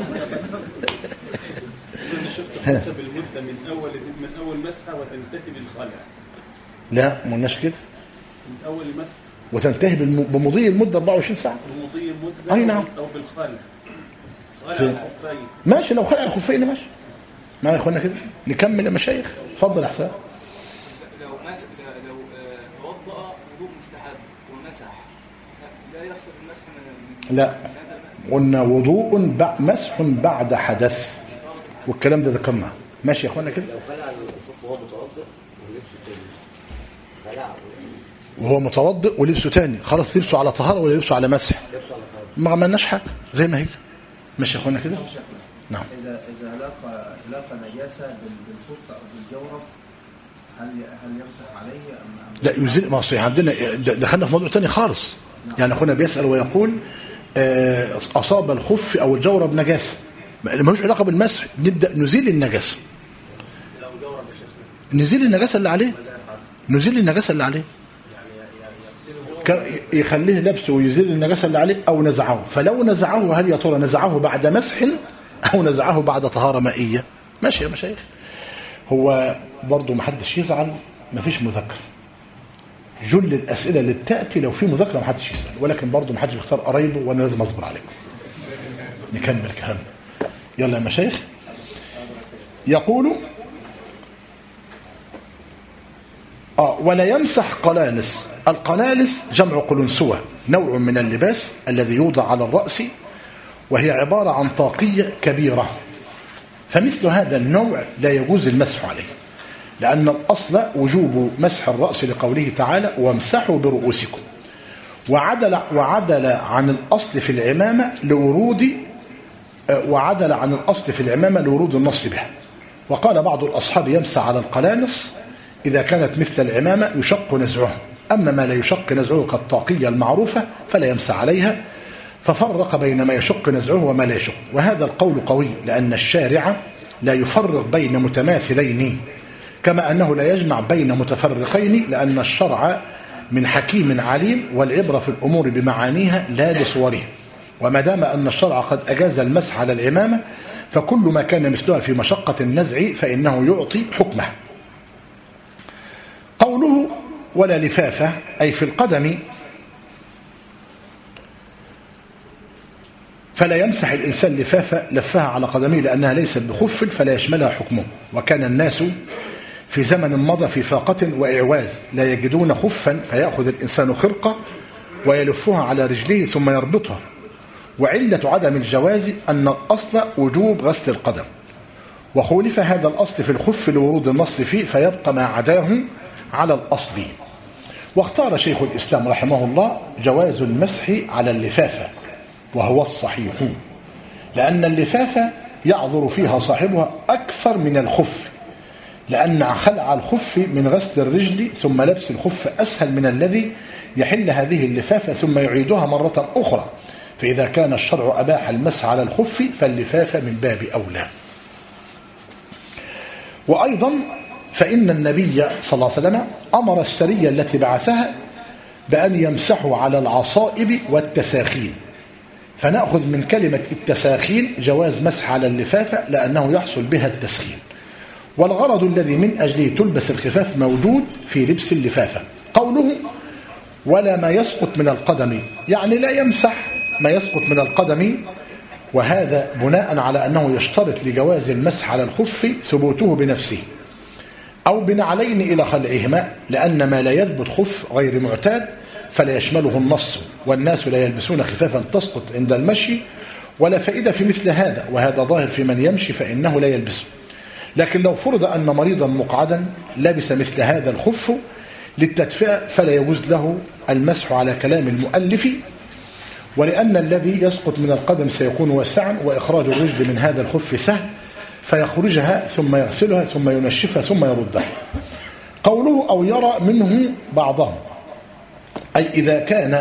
تحتسب المدة من أول من أول مسحة وتنتهي بالخلع. لا ما قلناش كده. من أول مسحة وتنتهي بمضي المدة أربعة وعشرين ساعة. بمضي المدة أي نعم. أو بالخلع. خلع فين؟ الخفين. ماشي، لو خلع الخفين ماشي. ما يا اخوانا كده نكمل يا مشايخ. اتفضل يا حسام. لو مسح لو توضأ وضوء مستحب ومسح لا يحسب المسح من لا قلنا وضوء بع... مسح بعد حدث، والكلام ده ذكرناه. ماشي يا اخوانا كده. لو خلع الخف وهو متوضئ ولبسه تاني خلع وهو متوضئ ولبسه تاني، خلاص لبسه على طهارة ولا لبسه على مسح؟ ما عملناش حاجة زي ما هي. ماشي يا اخوانا كده. نعم. إذا إذا لاقى لاقى نجاسة بالخف أو بالجورب هل هل يمسح عليه أم لا يزيل؟ ما صحيح عندنا دخلنا في موضوع ثاني خالص. يعني أخونا بيسأل ويقول أصاب الخف أو الجورب نجاسة ملوش علاقة بالمسح، نبدأ نزيل النجاسة. نزيل النجاسة اللي عليه، نزيل النجاسة اللي عليه، يخليه لبسه ويزيل النجاسة اللي عليه أو نزعه. فلو نزعه هل يا ترى نزعه بعد مسح أو نزعه بعد طهارة مائية؟ ماشي يا مشايخ. هو برضو ما حدش يزعل، ما فيش مذاكرة. جل الأسئلة اللي بتأتي لو في مذاكرة ما حدش يسأل، ولكن برضو ما حدش بيختار قرايبه وأنا لازم أصبر عليكم. نكمل كلام. يلا يا مشايخ. يقول آه ولا يمسح قلانس. القلانس جمع قلنسوة، نوع من اللباس الذي يوضع على الرأس، وهي عبارة عن طاقية كبيرة. فمثل هذا النوع لا يجوز المسح عليه، لأن الأصل وجوب مسح الرأس لقوله تعالى وامسحوا برؤوسكم، وعدل, وعدل عن الأصل في العمامة لورود وعدل عن الأصل في العمامة لورود النص بها. وقال بعض الأصحاب يمسح على القلانس إذا كانت مثل العمامة يشق نزعها، أما ما لا يشق نزعه كالطاقية المعروفة فلا يمسح عليها. ففرق بين ما يشق نزعه وما لا يشق، وهذا القول قوي، لأن الشارع لا يفرق بين متماثلين، كما أنه لا يجمع بين متفرقين، لأن الشرع من حكيم عليم، والعبرة في الأمور بمعانيها لا بصورها. وما دام أن الشرع قد أجاز المسح على العمامة، فكل ما كان مثلها في مشقة النزع فإنه يعطي حكمه. قوله ولا لفافة أي في القدم، فلا يمسح الإنسان لفافة لفها على قدمه لأنها ليست بخف فلا يشملها حكمه. وكان الناس في زمن مضى في فاقة وإعواز لا يجدون خفا، فيأخذ الإنسان خرقة ويلفها على رجليه ثم يربطها. وعلة عدم الجواز أن الأصل وجوب غسل القدم، وخولف هذا الأصل في الخف لورود النص فيه، فيبقى ما عداه على الأصل. واختار شيخ الإسلام رحمه الله جواز المسح على اللفافة، وهو الصحيح، لأن اللفافة يعذر فيها صاحبها أكثر من الخف، لأن خلع الخف من غسل الرجل ثم لبس الخف أسهل من الذي يحل هذه اللفافة ثم يعيدها مرة أخرى. فإذا كان الشرع أباح المسح على الخف فاللفافة من باب أولى. وأيضا فإن النبي صلى الله عليه وسلم أمر السرية التي بعثها بأن يمسحوا على العصائب والتساخين، فنأخذ من كلمة التساخين جواز مسح على اللفافة لأنه يحصل بها التسخين، والغرض الذي من أجله تلبس الخفاف موجود في لبس اللفافة. قوله ولا ما يسقط من القدم، يعني لا يمسح ما يسقط من القدم، وهذا بناء على أنه يشترط لجواز المسح على الخف ثبوته بنفسه أو بنعلين إلى خلعهما، لأن ما لا يثبت خف غير معتاد فلا يشمله النص، والناس لا يلبسون خفافا تسقط عند المشي، ولا فائدة في مثل هذا، وهذا ظاهر في من يمشي فإنه لا يلبسه. لكن لو فرض أن مريضا مقعدا لبس مثل هذا الخف للتدفئة فلا يجوز له المسح على كلام المؤلف، ولأن الذي يسقط من القدم سيكون واسعا، وإخراج الرجل من هذا الخف سهل، فيخرجها ثم يغسلها ثم ينشفها ثم يردها. قوله أو يرى منه بعضهم، أي إذا كان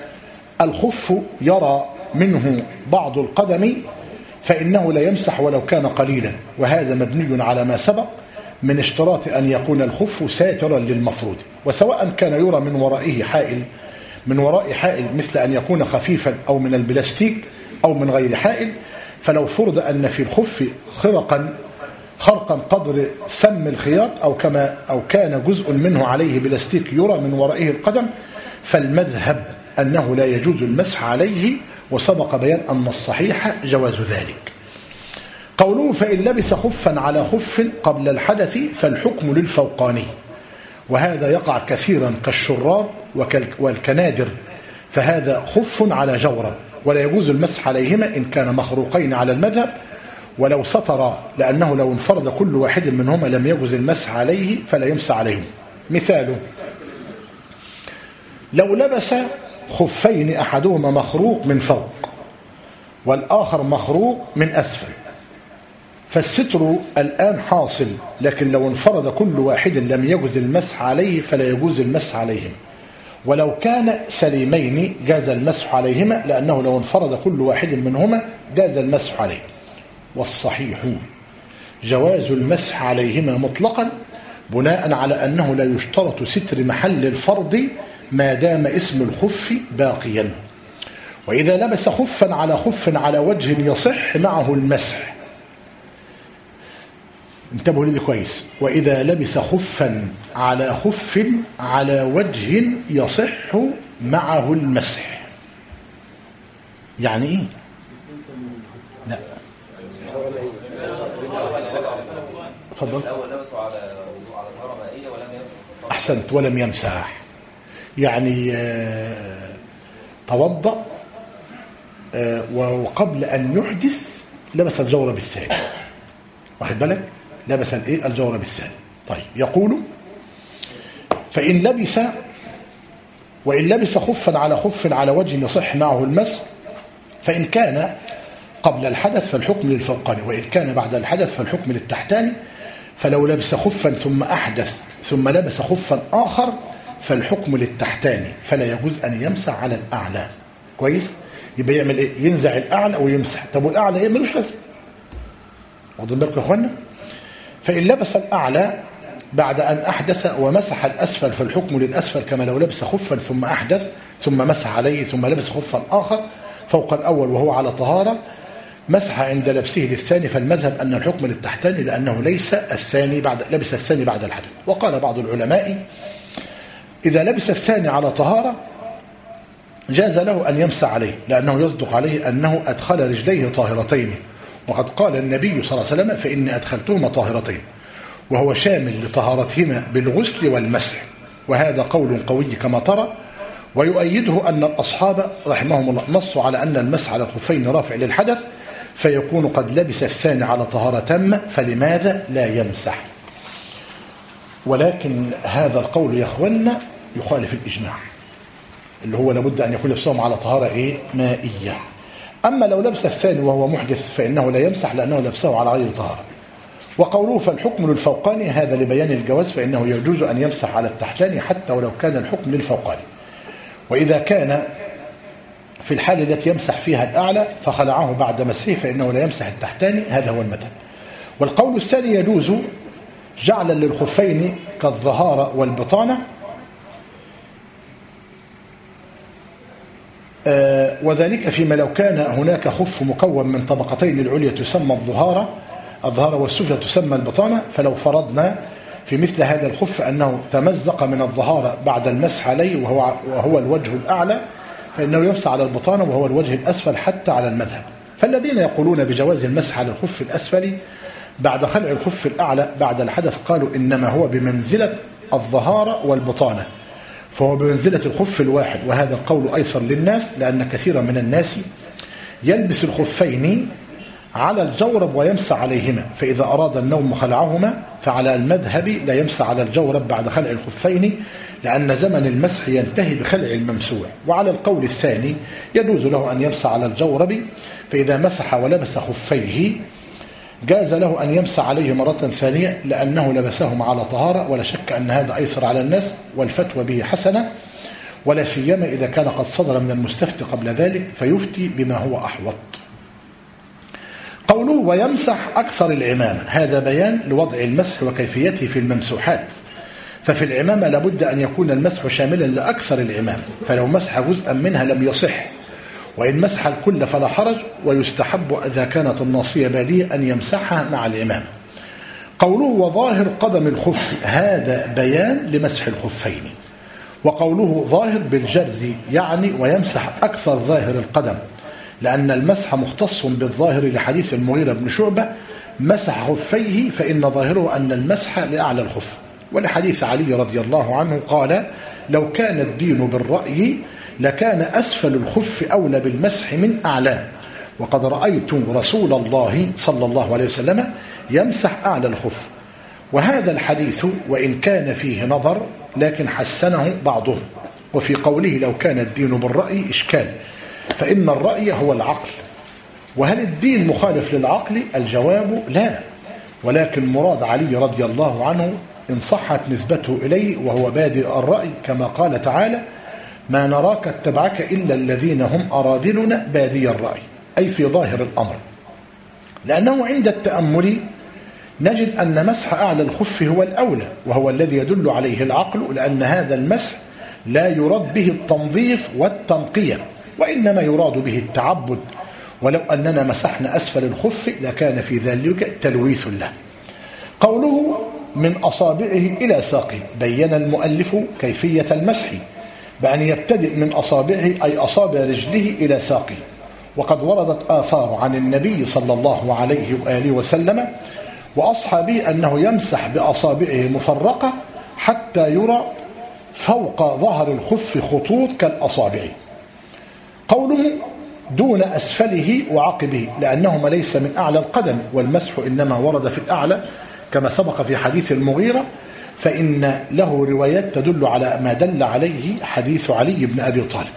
الخف يرى منه بعض القدم فإنه لا يمسح ولو كان قليلا، وهذا مبني على ما سبق من اشتراط أن يكون الخف ساترا للمفروض. وسواء كان يرى من ورائه حائل من وراء حائل مثل أن يكون خفيفا أو من البلاستيك أو من غير حائل، فلو فرض أن في الخف خرقا خرقا قدر سم الخياط أو كما أو كان جزء منه عليه بلاستيك يرى من ورائه القدم، فالمذهب أنه لا يجوز المسح عليه، وسبق بيان أن الصحيح جواز ذلك. قوله فإن لبس خفا على خف قبل الحدث فالحكم للفوقاني، وهذا يقع كثيرا كالشراب والكنادر، فهذا خف على جورب ولا يجوز المسح عليهما إن كان مخروقين على المذهب، ولو سطر، لأنه لو انفرد كل واحد منهما لم يجوز المسح عليه فلا يمسح عليهم. مثاله لو لبس خفين أحدهما مخروق من فوق والآخر مخروق من أسفل، فالستر الآن حاصل، لكن لو انفرد كل واحد لم يجوز المسح عليه فلا يجوز المسح عليهم، ولو كان سليمين جاز المسح عليهما، لأنه لو انفرد كل واحد منهما جاز المسح عليه. والصحيح جواز المسح عليهما مطلقا، بناء على أنه لا يشترط ستر محل الفرض ما دام اسم الخف باقيا. وإذا لبس خفا على خف على وجه يصح معه المسح، انتبهوا لي كويس، وإذا لبس خفا على خف على وجه يصح معه المسح. يعني ايه؟ لا اتفضل. الاول لبسوا على على طهاره مائيه ولم يمسح. احسنت، ولم يمسح. يعني آه توضأ آه وقبل ان يحدث لبس الجورب الثاني، واخد بالك؟ لبس الايه؟ الجورب الثاني. طيب، يقول فإن لبس وإن لبس خفا على خف على وجه يصح معه المسح، فإن كان قبل الحدث فالحكم للفوقاني، وإن كان بعد الحدث فالحكم للتحتاني. فلو لبس خفا ثم أحدث ثم لبس خفا آخر فالحكم للتحتاني، فلا يجوز أن يمسح على الأعلى. كويس؟ يبقى يعمل إيه؟ ينزع الأعلى ويمسح. طب والأعلى إيه؟ ملوش لازمة. واخدين بالكم يا إخوانا؟ فإن لبس الأعلى بعد أن أحدث ومسح الأسفل فالحكم للأسفل، كما لو لبس خفا ثم أحدث ثم مسح عليه ثم لبس خفا آخر فوق الأول وهو على طهارة، مسح عند لبسه للثاني، فالمذهب أن الحكم للتحتاني لأنه ليس الثاني بعد لبس الثاني بعد الحدث. وقال بعض العلماء إذا لبس الثاني على طهارة جاز له أن يمسح عليه، لأنه يصدق عليه أنه أدخل رجليه طاهرتين، وقد قال النبي صلى الله عليه وسلم فإني أدخلتهما طاهرتين، وهو شامل لطهارتهما بالغسل والمسح. وهذا قول قوي كما ترى، ويؤيده أن الأصحاب رحمهم الله نصوا على أن المسح على الخفين رافع للحدث، فيكون قد لبس الثاني على طهارة تامة، فلماذا لا يمسح؟ ولكن هذا القول يا أخوانا يخالف الإجماع، اللي هو لابد أن يكون لبسهم على طهارة إيه؟ مائية. أما لو لبس الثاني وهو محدث فإنه لا يمسح، لأنه لبسه على غير طهارة. وقوله فالحكم للفوقاني هذا لبيان الجواز، فإنه يجوز أن يمسح على التحتاني حتى ولو كان الحكم للفوقاني. وإذا كان في الحالة التي يمسح فيها الأعلى فخلعه بعد مسحه فإنه لا يمسح التحتاني، هذا هو المذهب. والقول الثاني يجوز جعلا للخفين كالظهارة والبطانة، آه وذلك فيما لو كان هناك خف مكون من طبقتين، العليا تسمى الظهارة الظهارة والسفلى تسمى البطانة. فلو فرضنا في مثل هذا الخف أنه تمزق من الظهارة بعد المسح عليه وهو, وهو الوجه الأعلى، فإنه يمسح على البطانة وهو الوجه الأسفل حتى على المذهب. فالذين يقولون بجواز المسح على الخف الأسفل بعد خلع الخف الأعلى بعد الحدث قالوا إنما هو بمنزلة الظهارة والبطانة، فهو بمنزلة الخف الواحد. وهذا القول أيسر للناس، لأن كثيرا من الناس يلبس الخفين على الجورب ويمسح عليهما، فإذا أراد النوم خلعهما، فعلى المذهب لا يمسح على الجورب بعد خلع الخفين، لأن زمن المسح ينتهي بخلع الممسوح. وعلى القول الثاني يجوز له أن يمسح على الجورب، فإذا مسح ولبس خفيه جاز له أن يمسح عليه مرة ثانية، لأنه لبسهما على طهارة، ولا شك أن هذا أيسر على الناس، والفتوى به حسنة، ولا سيما إذا كان قد صدر من المستفتي قبل ذلك فيفتي بما هو أحوط. قوله ويمسح أكثر العمامة، هذا بيان لوضع المسح وكيفيته في الممسوحات. ففي العمامة لابد أن يكون المسح شاملا لأكثر العمامة، فلو مسح جزءا منها لم يصح، وإن مسح الكل فلا حرج، ويستحب إذا كانت الناصية بادية أن يمسحها مع العمامة. قوله وظاهر قدم الخف، هذا بيان لمسح الخفين. وقوله ظاهر بالجر يعني ويمسح أكثر ظاهر القدم، لأن المسح مختص بالظاهر لحديث المغيرة بن شعبة مسح خفيه فإن ظاهره أن المسح لأعلى الخف، ولحديث علي رضي الله عنه قال لو كان الدين بالرأي لكان أسفل الخف أولى بالمسح من أعلاه، وقد رأيت رسول الله صلى الله عليه وسلم يمسح أعلى الخف. وهذا الحديث وإن كان فيه نظر لكن حسنه بعضهم. وفي قوله لو كان الدين بالرأي إشكال، فإن الرأي هو العقل، وهل الدين مخالف للعقل؟ الجواب لا، ولكن مراد علي رضي الله عنه إن صحت نسبته إليه وهو بادئ الرأي كما قال تعالى: ما نراك اتبعك إلا الذين هم أراذلنا بادي الرأي، أي في ظاهر الأمر، لأنه عند التأمل نجد أن مسح أعلى الخف هو الأولى وهو الذي يدل عليه العقل، لأن هذا المسح لا يراد به التنظيف والتنقية، وإنما يراد به التعبد، ولو أننا مسحنا أسفل الخف لكان في ذلك تلويث له. قوله من أصابعه إلى ساقه، بين المؤلف كيفية المسح بأن يبتدئ من أصابعه أي أصابع رجله إلى ساقه، وقد وردت آثار عن النبي صلى الله عليه وآله وسلم وأصحابه أنه يمسح بأصابعه مفرقة حتى يرى فوق ظهر الخف خطوط كالأصابع. قوله دون أسفله وعقبه، لأنهما ليس من أعلى القدم، والمسح إنما ورد في الأعلى كما سبق في حديث المغيرة، فإن له روايات تدل على ما دل عليه حديث علي بن أبي طالب.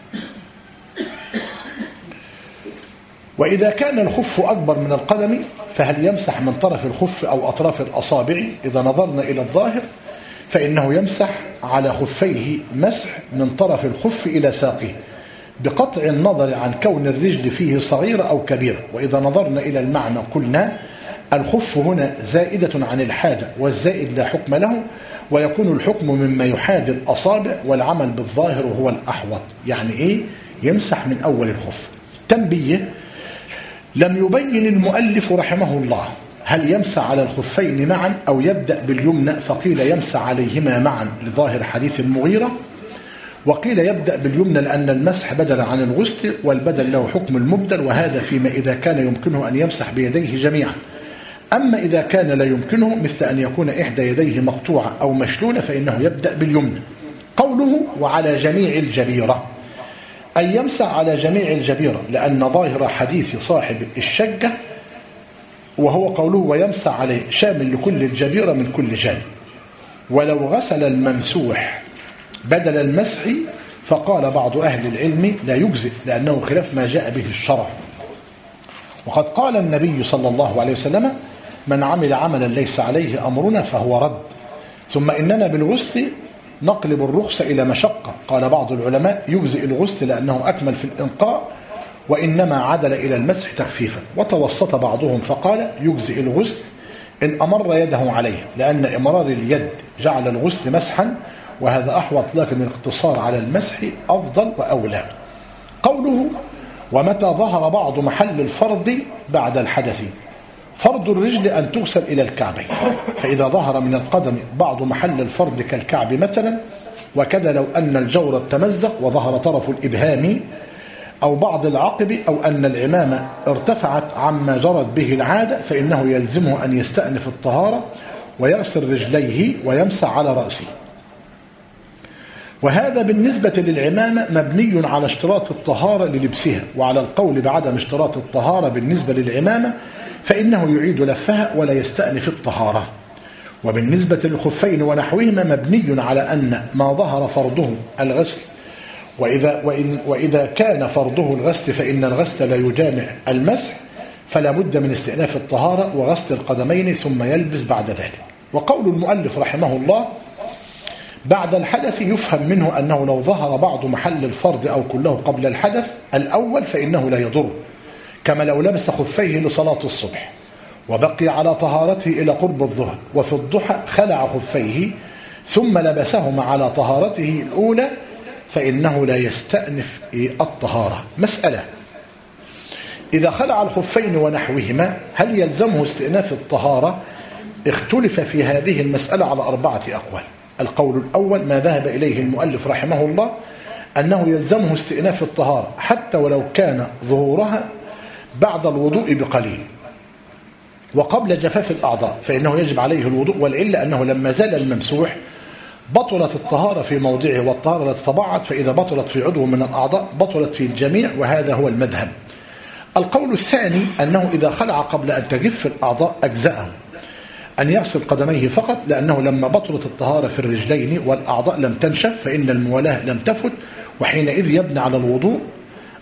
وإذا كان الخف أكبر من القدم فهل يمسح من طرف الخف أو أطراف الأصابع؟ إذا نظرنا إلى الظاهر فإنه يمسح على خفيه مسح من طرف الخف إلى ساقه بقطع النظر عن كون الرجل فيه صغيرة أو كبيرة. وإذا نظرنا إلى المعنى قلنا الخف هنا زائدة عن الحاجة، والزائد لا حكم له، ويكون الحكم مما يحاذي الأصابع، والعمل بالظاهر هو الأحوط. يعني إيه؟ يمسح من أول الخف. تنبيه: لم يبين المؤلف رحمه الله هل يمسح على الخفين معا أو يبدأ باليمنى، فقيل يمسح عليهما معا لظاهر حديث المغيرة، وقيل يبدأ باليمنى لأن المسح بدل عن الغسل، والبدل له حكم المبدل، وهذا فيما إذا كان يمكنه أن يمسح بيديه جميعا. أما إذا كان لا يمكنه مثل أن يكون إحدى يديه مقطوعة أو مشلولة فإنه يبدأ باليمنى. قوله وعلى جميع الجبيرة، أن يمسح على جميع الجبيرة، لأن ظاهر حديث صاحب الشجة وهو قوله ويمسح عليه شامل لكل الجبيرة من كل جانب. ولو غسل الممسوح بدل المسح فقال بعض أهل العلم لا يجزئ، لأنه خلاف ما جاء به الشرع. وقد قال النبي صلى الله عليه وسلم من عمل عملا ليس عليه أمرنا فهو رد. ثم إننا بالغسل نقلب الرخصة إلى مشقة. قال بعض العلماء يجزئ الغسل لأنه أكمل في الإنقاء، وإنما عدل إلى المسح تخفيفا. وتوسط بعضهم فقال يجزئ الغسل إن أمر يده عليه، لأن إمرار اليد جعل الغسل مسحا، وهذا أحوط، لكن الاقتصار على المسح أفضل وأولى. قوله ومتى ظهر بعض محل الفرض بعد الحدث، فرض الرجل أن تغسل إلى الكعبين، فإذا ظهر من القدم بعض محل الفرض كالكعب مثلا، وكذا لو أن الجورب تمزق وظهر طرف الإبهام أو بعض العقب، أو أن العمامة ارتفعت عما جرت به العادة، فإنه يلزمه أن يستأنف الطهارة ويغسل رجليه ويمسح على رأسه. وهذا بالنسبة للعمامة مبني على اشتراط الطهارة للبسها، وعلى القول بعدم اشتراط الطهارة بالنسبة للعمامة فإنه يعيد لفها ولا يستأنف الطهارة. وبالنسبة للخفين ونحوهما مبني على أن ما ظهر فرضه الغسل، وإذا, وإن وإذا كان فرضه الغسل فإن الغسل لا يجامع المسح، فلا بد من استئناف الطهارة وغسل القدمين ثم يلبس بعد ذلك. وقول المؤلف رحمه الله بعد الحدث يفهم منه أنه لو ظهر بعض محل الفرض أو كله قبل الحدث الأول فإنه لا يضر، كما لو لبس خفيه لصلاة الصبح وبقي على طهارته إلى قرب الظهر، وفي الضحى خلع خفيه ثم لبسهما على طهارته الأولى، فإنه لا يستأنف الطهارة. مسألة: إذا خلع الخفين ونحوهما هل يلزمه استئناف الطهارة؟ اختلف في هذه المسألة على أربعة أقوال. القول الأول ما ذهب إليه المؤلف رحمه الله أنه يلزمه استئناف الطهارة حتى ولو كان ظهورها بعد الوضوء بقليل وقبل جفاف الأعضاء، فإنه يجب عليه الوضوء، والعلة أنه لما زال الممسوح بطلت الطهارة في موضعه، والطهارة لا تتبعض، فإذا بطلت في عضو من الأعضاء بطلت في الجميع، وهذا هو المذهب. القول الثاني أنه إذا خلع قبل أن تجف الأعضاء أجزأه أن يغسل قدميه فقط، لأنه لما بطلت الطهارة في الرجلين والأعضاء لم تنشف فإن الموالاة لم تفت، وحينئذ يبنى على الوضوء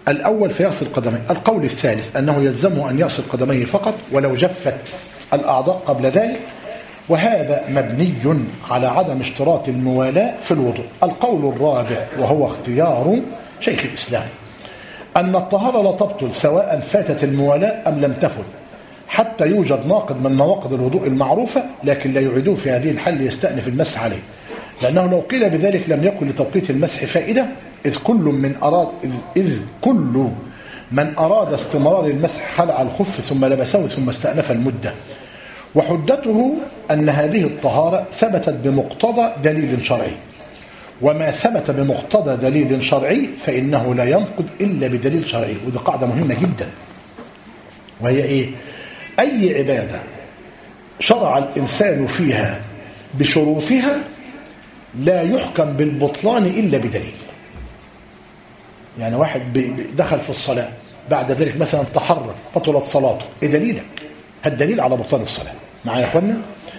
الأول فيغسل قدميه. القول الثالث أنه يلزمه أن يغسل قدميه فقط ولو جفت الأعضاء قبل ذلك، وهذا مبني على عدم اشتراط الموالاة في الوضوء. القول الرابع وهو اختيار شيخ الإسلام أن الطهارة لا تبطل سواء فاتت الموالاة أم لم تفت، حتى يوجد ناقض من نواقض الوضوء المعروفة، لكن لا يعيدوه في هذه الحال يستأنف المسح عليه، لأنه لو قيل بذلك لم يكن لتوقيت المسح فائدة، إذ كل من أراد إذ, إذ كل من أراد استمرار المسح خلع الخف ثم لبسه ثم استأنف المدة. وحجته أن هذه الطهارة ثبتت بمقتضى دليل شرعي، وما ثبت بمقتضى دليل شرعي فإنه لا ينقض إلا بدليل شرعي. وذي قاعدة مهمة جدا، وهي إيه؟ أي عبادة شرع الإنسان فيها بشروطها لا يحكم بالبطلان إلا بدليل. يعني واحد دخل في الصلاة بعد ذلك مثلا تحرك بطلت صلاته، إيه دليلك؟ الدليل على بطلان الصلاة. معايا يا أخوانا؟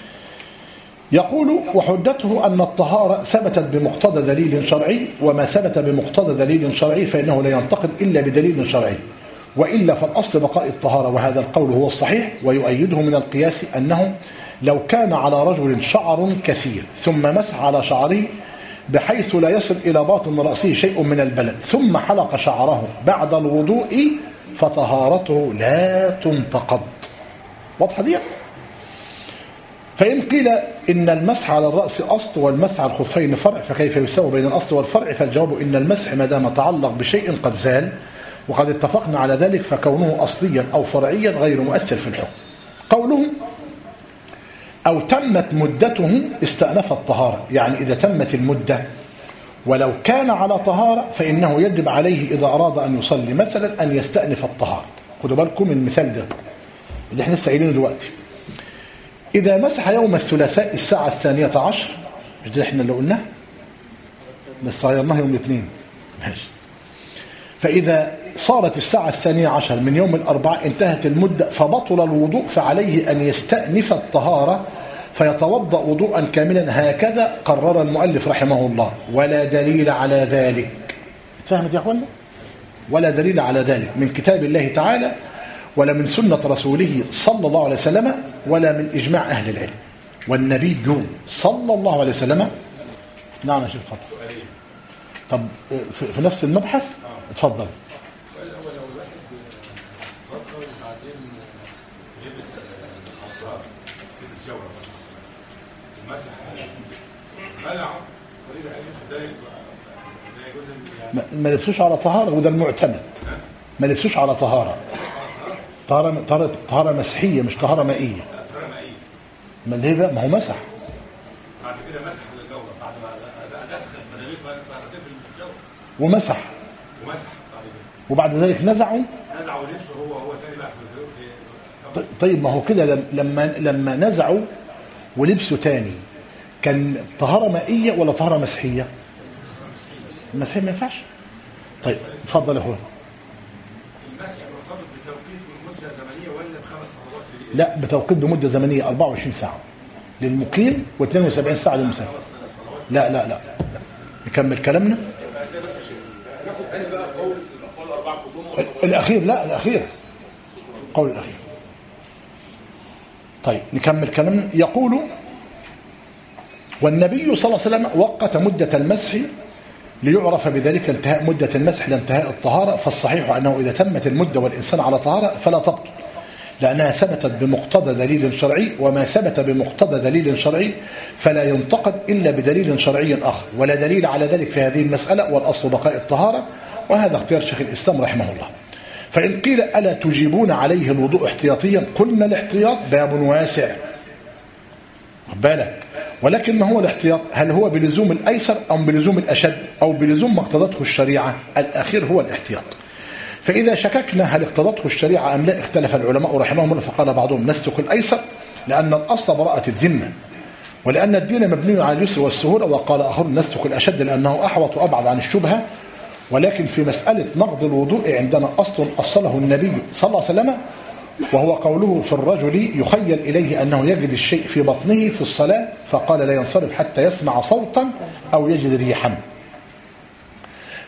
يقول وحجته أن الطهارة ثبتت بمقتضى دليل شرعي، وما ثبت بمقتضى دليل شرعي فإنه لا ينتقد إلا بدليل شرعي، وإلا فالأصل بقاء الطهارة، وهذا القول هو الصحيح. ويؤيده من القياس أنه لو كان على رجل شعر كثير ثم مسح على شعره بحيث لا يصل إلى باطن رأسه شيء من البلد ثم حلق شعره بعد الوضوء فطهارته لا تنتقض. واضحة دي؟ فإن قيل إن المسح على الرأس أصل والمسح على الخفين فرع، فكيف يساوي بين الأصل والفرع؟ فالجواب إن المسح ما دام تعلق بشيء قد زال وقد اتفقنا على ذلك فكونه أصليا أو فرعيا غير مؤثر في الحكم. قوله أو تمت مدته استأنف الطهارة، يعني إذا تمت المدة ولو كان على طهارة فإنه يجب عليه إذا أراد أن يصلي مثلا أن يستأنف الطهارة. خدوا بالكم من المثال ده اللي احنا لسه قايلينه دلوقتي. إذا مسح يوم الثلاثاء الساعة الثانية عشر، مش ده احنا اللي قلناه بس غيرناه يوم الاثنين، ماشي. فإذا صارت الساعة الثانية عشر من يوم الأربعاء انتهت المدة فبطل الوضوء، فعليه أن يستأنف الطهارة فيتوضأ وضوءا كاملا. هكذا قرر المؤلف رحمه الله، ولا دليل على ذلك. فهمت يا أخوانا؟ ولا دليل على ذلك من كتاب الله تعالى ولا من سنة رسوله صلى الله عليه وسلم ولا من إجماع أهل العلم. والنبي صلى الله عليه وسلم. نعم يا شيخ اتفضل. طب في نفس المبحث اتفضل. السؤال الأول، لو الواحد فكر وبعدين لبس الحصار لبس جورة ومسح خلع طريق عليه ذلك ما لبسوش على طهارة، وده المعتمد. ما لبسوش على طهارة، طهارة طهارة طهارة مسحية مش طهارة مائية. طهارة مائية. ما ليه بقى؟ ما هو مسح. بعد كده مسح الجورة بعد ما أدخل بدليل طهارتين في الجورة. ومسح. ومسح بعد كده. وبعد ذلك نزعوا. نزعوا لبسه هو هو تاني بقى في في. طيب ما هو كده لما لما نزعوا ولبسوا تاني كان طهارة مائية ولا طهارة مسحية؟ المسحية ما ينفعش. طيب اتفضل يا اخويا. المسح مرتبط بتوقيت بمدة زمنية ولا بخمس صلوات في لا، بتوقيت بمدة زمنية أربعة وعشرين ساعة للمقيم واثنين وسبعين ساعة للمسافر. لا لا لا نكمل كلامنا. الأخير لا الأخير قول الأخير. طيب نكمل كلامنا. يقول والنبي صلى الله عليه وسلم وقت مدة المسح ليعرف بذلك انتهاء مدة المسح لانتهاء الطهارة، فالصحيح أنه إذا تمت المدة والإنسان على طهارة فلا تبطل، لأنها ثبتت بمقتضى دليل شرعي، وما ثبت بمقتضى دليل شرعي فلا ينتقد إلا بدليل شرعي آخر، ولا دليل على ذلك في هذه المسألة، والأصل بقاء الطهارة، وهذا اختيار شيخ الإسلام رحمه الله. فإن قيل ألا تجيبون عليه الوضوء احتياطيا؟ قلنا الاحتياط باب واسع بالك، ولكن ما هو الاحتياط؟ هل هو بلزوم الأيسر أو بلزوم الأشد أو بلزوم ما اقتضته الشريعة؟ الأخير هو الاحتياط. فإذا شككنا هل اقتضته الشريعة أم لا اختلف العلماء رحمهم الله، فقال بعضهم نسلك الأيسر لأن الأصل براءة الذمة ولأن الدين مبني على اليسر والسهولة، وقال آخر نسلك الأشد لأنه أحوط وأبعد عن الشبهة. ولكن في مسألة نقض الوضوء عندنا أصل أصله النبي صلى الله عليه وسلم، وهو قوله في الرجل يخيل إليه أنه يجد الشيء في بطنه في الصلاة فقال لا ينصرف حتى يسمع صوتا أو يجد ريحا.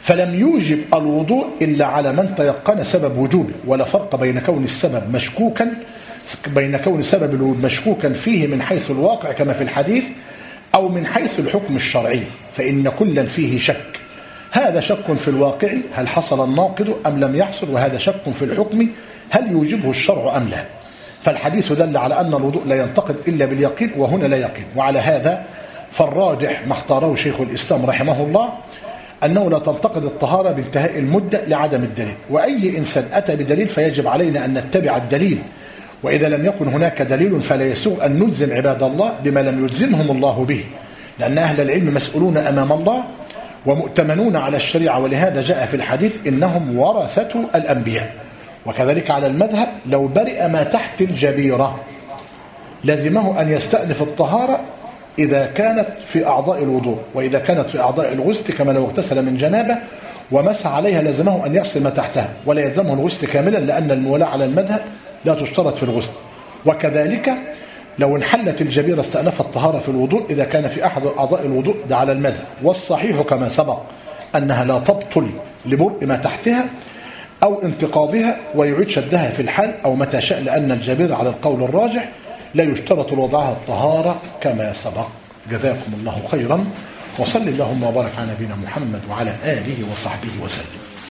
فلم يوجب الوضوء إلا على من تيقن سبب وجوبه، ولا فرق بين كون السبب مشكوكا بين كون سبب الوجوب مشكوكا فيه من حيث الواقع كما في الحديث أو من حيث الحكم الشرعي، فإن كلا فيه شك. هذا شك في الواقع هل حصل الناقض أم لم يحصل، وهذا شك في الحكم هل يوجبه الشرع أم لا. فالحديث دل على أن الوضوء لا ينتقد إلا باليقين، وهنا لا يقين. وعلى هذا فالراجح ما اختاره شيخ الإسلام رحمه الله أنه لا تنتقد الطهارة بانتهاء المدة لعدم الدليل، وأي إنسان أتى بدليل فيجب علينا أن نتبع الدليل، وإذا لم يكن هناك دليل فلا يسوغ أن نلزم عباد الله بما لم يلزمهم الله به، لأن أهل العلم مسؤولون أمام الله ومؤتمنون على الشريعة، ولهذا جاء في الحديث إنهم ورثة الأنبياء. وكذلك على المذهب لو برئ ما تحت الجبيرة لازمه أن يستأنف الطهارة إذا كانت في أعضاء الوضوء، وإذا كانت في أعضاء الغسل كما لو اغتسل من جنابه ومسح عليها لازمه أن يغسل ما تحتها، ولا يلزمه الغسل كاملا، لأن المولاة على المذهب لا تشترط في الغسل. وكذلك لو انحلت الجبيرة استأنف الطهارة في الوضوء إذا كان في أحد أعضاء الوضوء، ده على المذهب. والصحيح كما سبق أنها لا تبطل لبرء ما تحتها أو انتقاضها، ويعيد شدها في الحال أو متى شاء، لأن الجبيرة على القول الراجح لا يشترط لوضعها الطهارة كما سبق. جزاكم الله خيرا، وصل اللهم وبارك على نبينا محمد وعلى آله وصحبه وسلم.